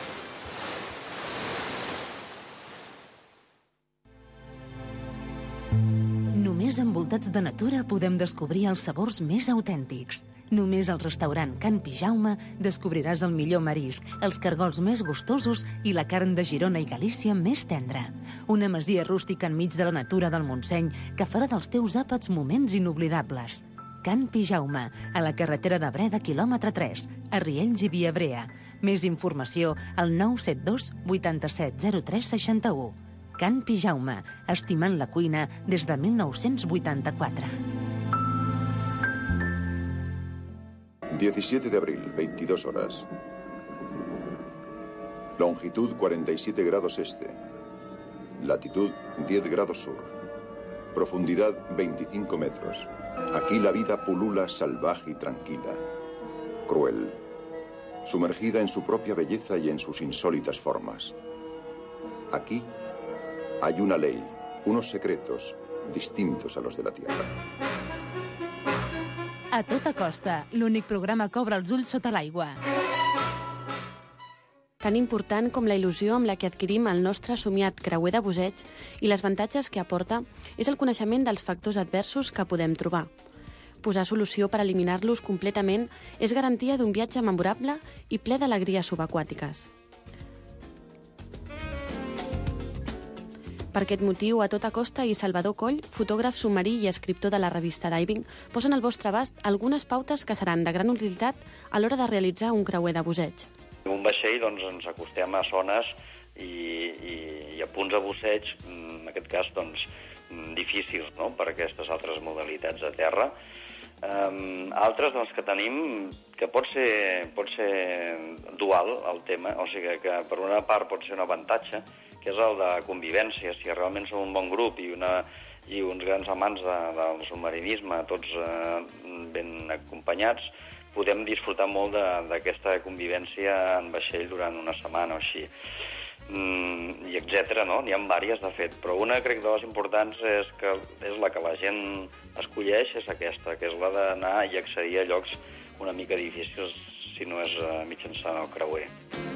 Només envoltats de natura podem descobrir els sabors més autèntics. Només al restaurant Can Pijaume descobriràs el millor marisc, els cargols més gustosos i la carn de Girona i Galícia més tendra. Una masia rústica enmig de la natura del Montseny que farà dels teus àpats moments inoblidables. Can Pijaume, a la carretera de Breda, quilòmetre tres, a Riells i Viabrea. Més informació al nou set dos vuitanta-set zero tres seixanta-u. Can Pijaume, estimant la cuina des de mil nou-cents vuitanta-quatre. diecisiete de abril, veintidós horas. Longitud cuarenta y siete grados este. Latitud diez grados sur. Profundidad veinticinco metros. Aquí la vida pulula salvaje y tranquila. Cruel. Sumergida en su propia belleza y en sus insólitas formas. Aquí hay una ley, unos secretos distintos a los de la Tierra. A tota costa, l'únic programa que obre els ulls sota l'aigua. Tan important com la il·lusió amb la que adquirim el nostre somiat creuer de busseig i les avantatges que aporta és el coneixement dels factors adversos que podem trobar. Posar solució per eliminar-los completament és garantia d'un viatge memorable i ple d'alegries subaquàtiques. Per aquest motiu, A tota costa i Salvador Coll, fotògraf submarí i escriptor de la revista Diving, posen al vostre abast algunes pautes que seran de gran utilitat a l'hora de realitzar un creuer de busseig. En un vaixell doncs, ens acostem a zones i, i, i a punts de busseig, en aquest cas doncs, difícils, no?, per aquestes altres modalitats de terra. Um, altres doncs, que tenim, que pot ser, pot ser dual el tema, o sigui que per una part pot ser un avantatge, que és el de convivència. Si realment som un bon grup i, una, i uns grans amants de, del submarinisme, tots eh, ben acompanyats, podem disfrutar molt d'aquesta convivència en vaixell durant una setmana o així. Mm, i etcètera, no? N'hi ha diverses, de fet, però una, crec, de les importants és, que, és la que la gent escolleix, és aquesta, que és la d'anar i accedir a llocs una mica difícils, si no és uh, mitjançant el creuer.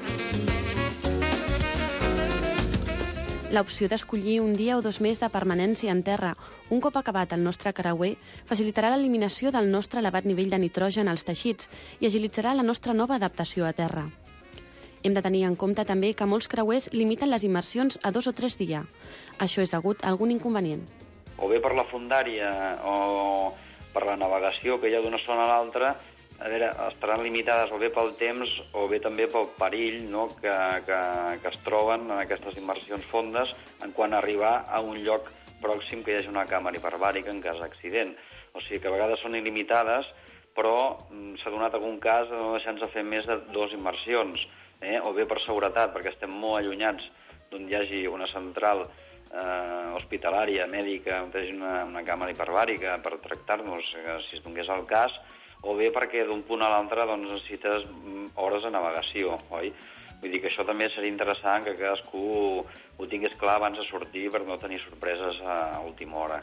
L'opció d'escollir un dia o dos més de permanència en terra, un cop acabat el nostre creuer, facilitarà l'eliminació del nostre elevat nivell de nitrogen als teixits i agilitzarà la nostra nova adaptació a terra. Hem de tenir en compte també que molts creuers limiten les immersions a dos o tres dies. Això és degut a algun inconvenient. O bé per la fondària o per la navegació que hi ha d'una zona a l'altra, a veure, estaran limitades o bé pel temps o bé també pel perill, no?, que, que, que es troben en aquestes immersions fondes en quan arribar a un lloc pròxim que hi hagi una càmera hiperbàrica en cas d'accident. O sigui que a vegades són il·limitades, però s'ha donat algun cas de no deixar-nos fer més de dues immersions, eh? O bé per seguretat, perquè estem molt allunyats d'on hi hagi una central eh, hospitalària, mèdica, on hi hagi una, una càmera hiperbàrica per tractar-nos, eh, si es donés el cas, o bé perquè d'un punt a l'altre doncs, necessites hores de navegació, oi? Vull dir que això també seria interessant que cadascú ho tingués clar abans de sortir per no tenir sorpreses a última hora.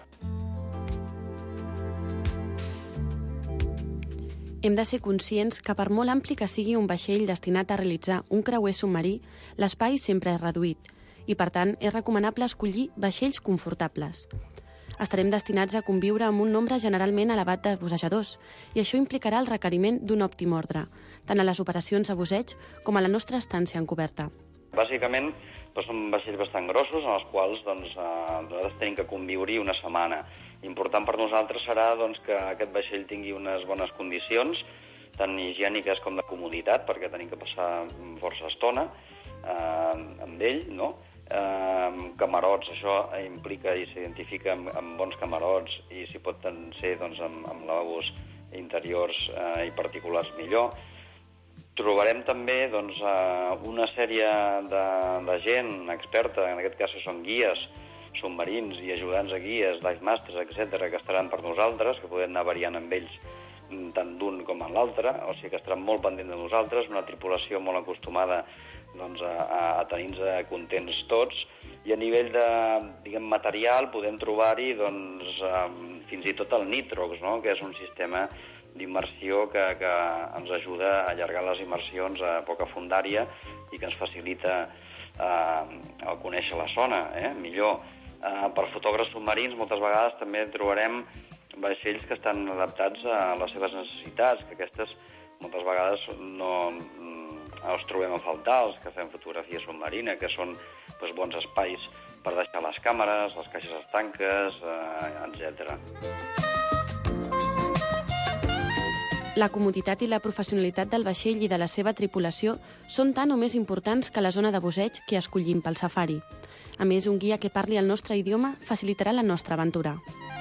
Hem de ser conscients que per molt ampli que sigui un vaixell destinat a realitzar un creuer submarí, l'espai sempre és reduït i, per tant, és recomanable escollir vaixells confortables. Estarem destinats a conviure amb un nombre generalment elevat de bussejadors i això implicarà el requeriment d'un òptim ordre, tant a les operacions a busseig com a la nostra estància en coberta. Bàsicament, doncs, són vaixells bastant grossos en els quals doncs, eh, nosaltres tenim que conviure una setmana. Important per nosaltres serà doncs, que aquest vaixell tingui unes bones condicions, tant higièniques com de comoditat, perquè tenim que passar força estona eh, amb ell, no?, Eh, camarots, això implica i s'identifica amb, amb bons camarots i si pot ser doncs, amb, amb lavabos interiors eh, i particulars millor. Trobarem també doncs, eh, una sèrie de, de gent experta, en aquest cas són guies submarins i ajudants a guies, dive masters, etcètera, que estaran per nosaltres, que podem anar variant amb ells tant d'un com en l'altre, o sigui que estaran molt pendents de nosaltres, una tripulació molt acostumada doncs, a, a tenir-nos contents tots, i a nivell de, diguem, material podem trobar-hi doncs, um, fins i tot el Nitrox, no?, que és un sistema d'immersió que, que ens ajuda a allargar les immersions a poca fundària i que ens facilita eh, el conèixer la zona eh, millor. Eh, per fotògrafs submarins moltes vegades també trobarem vaixells que estan adaptats a les seves necessitats, que aquestes moltes vegades no, no els trobem a faltar, els que fem fotografia submarina, que són doncs, bons espais per deixar les càmeres, les caixes estanques, eh, etcètera. La comoditat i la professionalitat del vaixell i de la seva tripulació són tan o més importants que la zona de busseig que escollim pel safari. A més, un guia que parli el nostre idioma facilitarà la nostra aventura.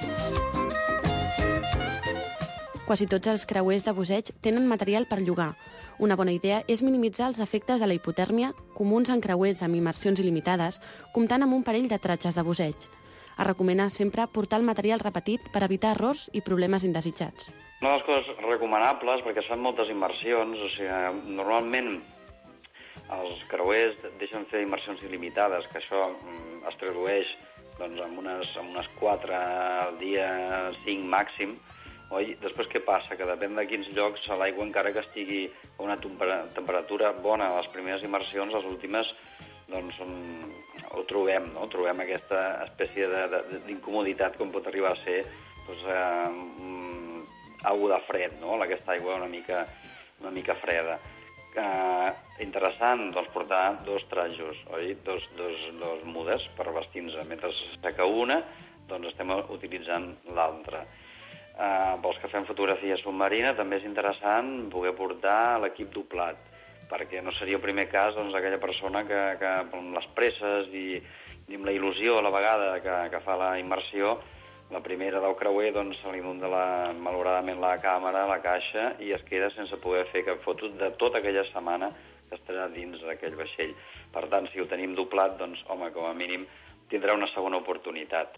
Quasi tots els creuers de busseig tenen material per llogar. Una bona idea és minimitzar els efectes de la hipotèrmia comuns en creuers amb immersions il·limitades, comptant amb un parell de tratges de busseig. Es recomana sempre portar el material repetit per evitar errors i problemes indesitjats. Una de les coses recomanables, perquè es fan moltes immersions, o sigui, normalment els creuers deixen fer immersions il·limitades, que això es tradueix doncs, amb unes, amb unes quatre al dia, cinc màxim, oi? Després què passa? Que depèn de quins llocs l'aigua, encara que estigui a una temperatura bona a les primeres immersions, les últimes doncs, ho trobem, no? Trobem aquesta espècie d'incomoditat com pot arribar a ser doncs, eh, aigua de fred, no? Aquesta aigua una mica, una mica freda. Eh, interessant doncs, portar dos trajos, oi? Dos, dos, dos mudes per vestir-nos. Mentre s'asseca una, doncs estem utilitzant l'altra. Uh, pels que fem fotografia submarina també és interessant poder portar l'equip doblat, perquè no seria el primer cas doncs, aquella persona que, que amb les presses i, i amb la il·lusió a la vegada que, que fa la immersió, la primera del creuer doncs, se li inunda la, malauradament la càmera, la caixa, i es queda sense poder fer cap foto de tota aquella setmana que estarà dins d'aquell vaixell. Per tant, si ho tenim doblat, doncs, home, com a mínim tindrà una segona oportunitat.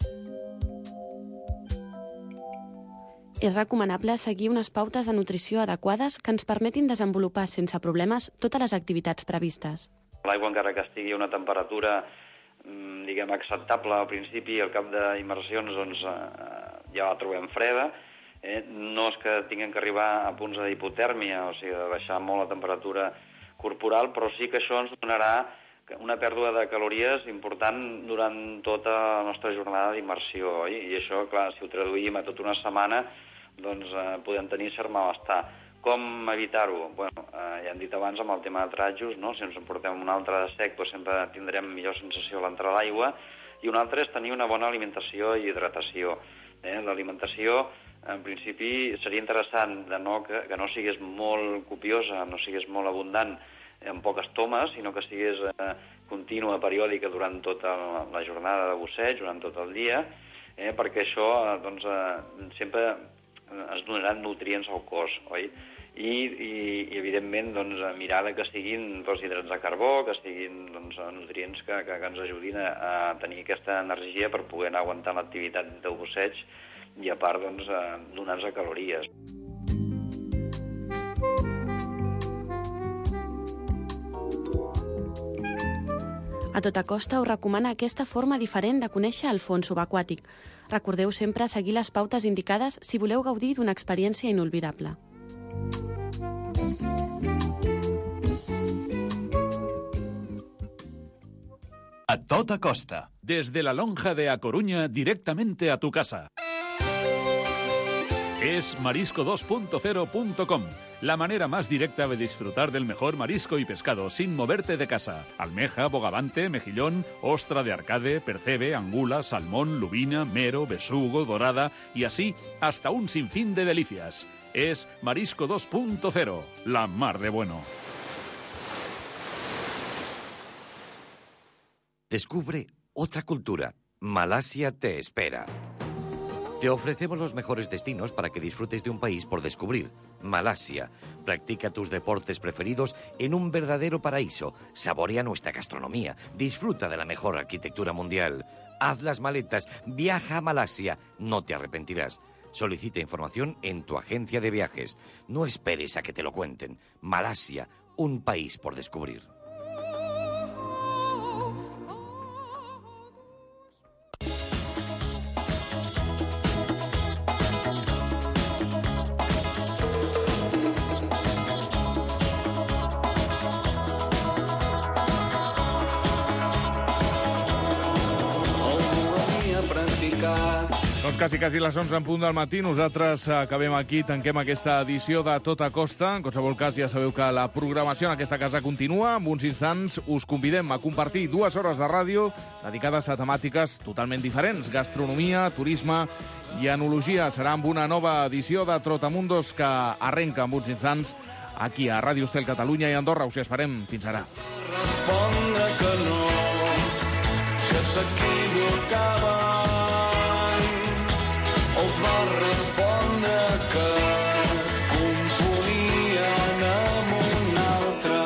És recomanable seguir unes pautes de nutrició adequades que ens permetin desenvolupar sense problemes totes les activitats previstes. L'aigua, encara que estigui a una temperatura diguem, acceptable al principi, al cap d'immersions doncs, ja la trobem freda. Eh? No és que tinguem que arribar a punts d'hipotèrmia, o sigui, de baixar molt la temperatura corporal, però sí que això ens donarà una pèrdua de calories important durant tota la nostra jornada d'immersió, oi? I això, clar, si ho traduïm a tota una setmana, doncs eh, podem tenir cert malestar. Com evitar-ho? Bueno, eh, ja hem dit abans amb el tema de trajos, no? Si ens en portem un altre de sec, doncs sempre tindrem millor sensació a l'entrar a l'aigua, i un altre és tenir una bona alimentació i hidratació. Eh? L'alimentació, en principi, seria interessant de no, que, que no sigués molt copiosa, no sigués molt abundant, en poques tomes, sinó que sigués eh, contínua, periòdica durant tota la jornada de busseig, durant tot el dia, eh, perquè això eh, doncs, eh, sempre ens donaran nutrients al cos, oi? I, i, i evidentment, doncs, mirar que siguin doncs, hidrats de carbó, que siguin doncs, nutrients que, que, que ens ajudin a, a tenir aquesta energia per poder anar aguantant l'activitat del busseig i, a part, doncs, eh, donar-nos calories. A tota costa us recomana aquesta forma diferent de conèixer el fons subaquàtic. Recordeu sempre seguir les pautes indicades si voleu gaudir d'una experiència inolvidable. A toda costa. Desde la lonja de A Coruña directamente a tu casa. Es marisco dos punto cero punto com, la manera más directa de disfrutar del mejor marisco y pescado sin moverte de casa. Almeja, bogavante, mejillón, ostra de arcade, percebe, angula, salmón, lubina, mero, besugo, dorada y así hasta un sinfín de delicias. Es marisco dos punto cero, la mar de bueno. Descubre otra cultura. Malasia te espera. Te ofrecemos los mejores destinos para que disfrutes de un país por descubrir. Malasia. Practica tus deportes preferidos en un verdadero paraíso. Saborea nuestra gastronomía. Disfruta de la mejor arquitectura mundial. Haz las maletas. Viaja a Malasia. No te arrepentirás. Solicita información en tu agencia de viajes. No esperes a que te lo cuenten. Malasia. Un país por descubrir. Doncs quasi, quasi les onze en punt del matí. Nosaltres acabem aquí, tanquem aquesta edició de Tota Costa. En qualsevol cas, ja sabeu que la programació en aquesta casa continua. En uns instants us convidem a compartir dues hores de ràdio dedicades a temàtiques totalment diferents. Gastronomia, turisme i enologia. Serà amb una nova edició de Trotamundos que arrenca en uns instants aquí a Ràdio Estel Catalunya i Andorra. Us hi esperem. Fins ara. Respondre que no, que s'equivocaven. Els va respondre que et confonien amb un altre.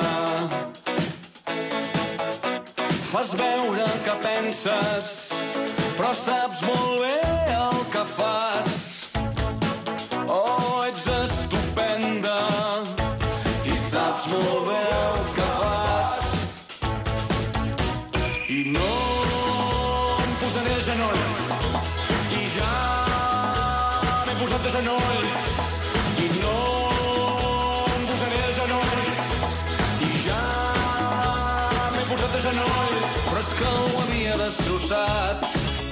Fas veure que penses, però saps molt bé el que fas. Oh, ets estupenda i saps molt bé el que fas. I no em posaré a genolls, i ja m'he posat a genolls, i no em posaré a genolls, i ja m'he posat a genolls, però és que ho havia destrossat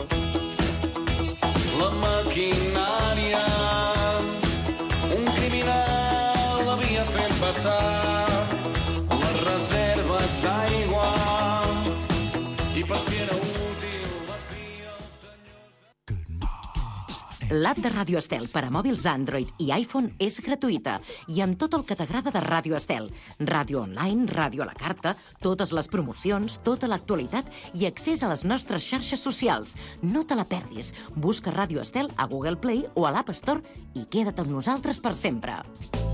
la maquinària. Un criminal l'havia fet passar les reserves d'aigua i per si era útil les vies. L'app de Ràdio Estel per a mòbils Android i iPhone és gratuïta i amb tot el que t'agrada de Ràdio Estel. Ràdio online, ràdio a la carta, totes les promocions, tota l'actualitat i accés a les nostres xarxes socials. No te la perdis. Busca Ràdio Estel a Google Play o a l'App Store i queda't amb nosaltres per sempre.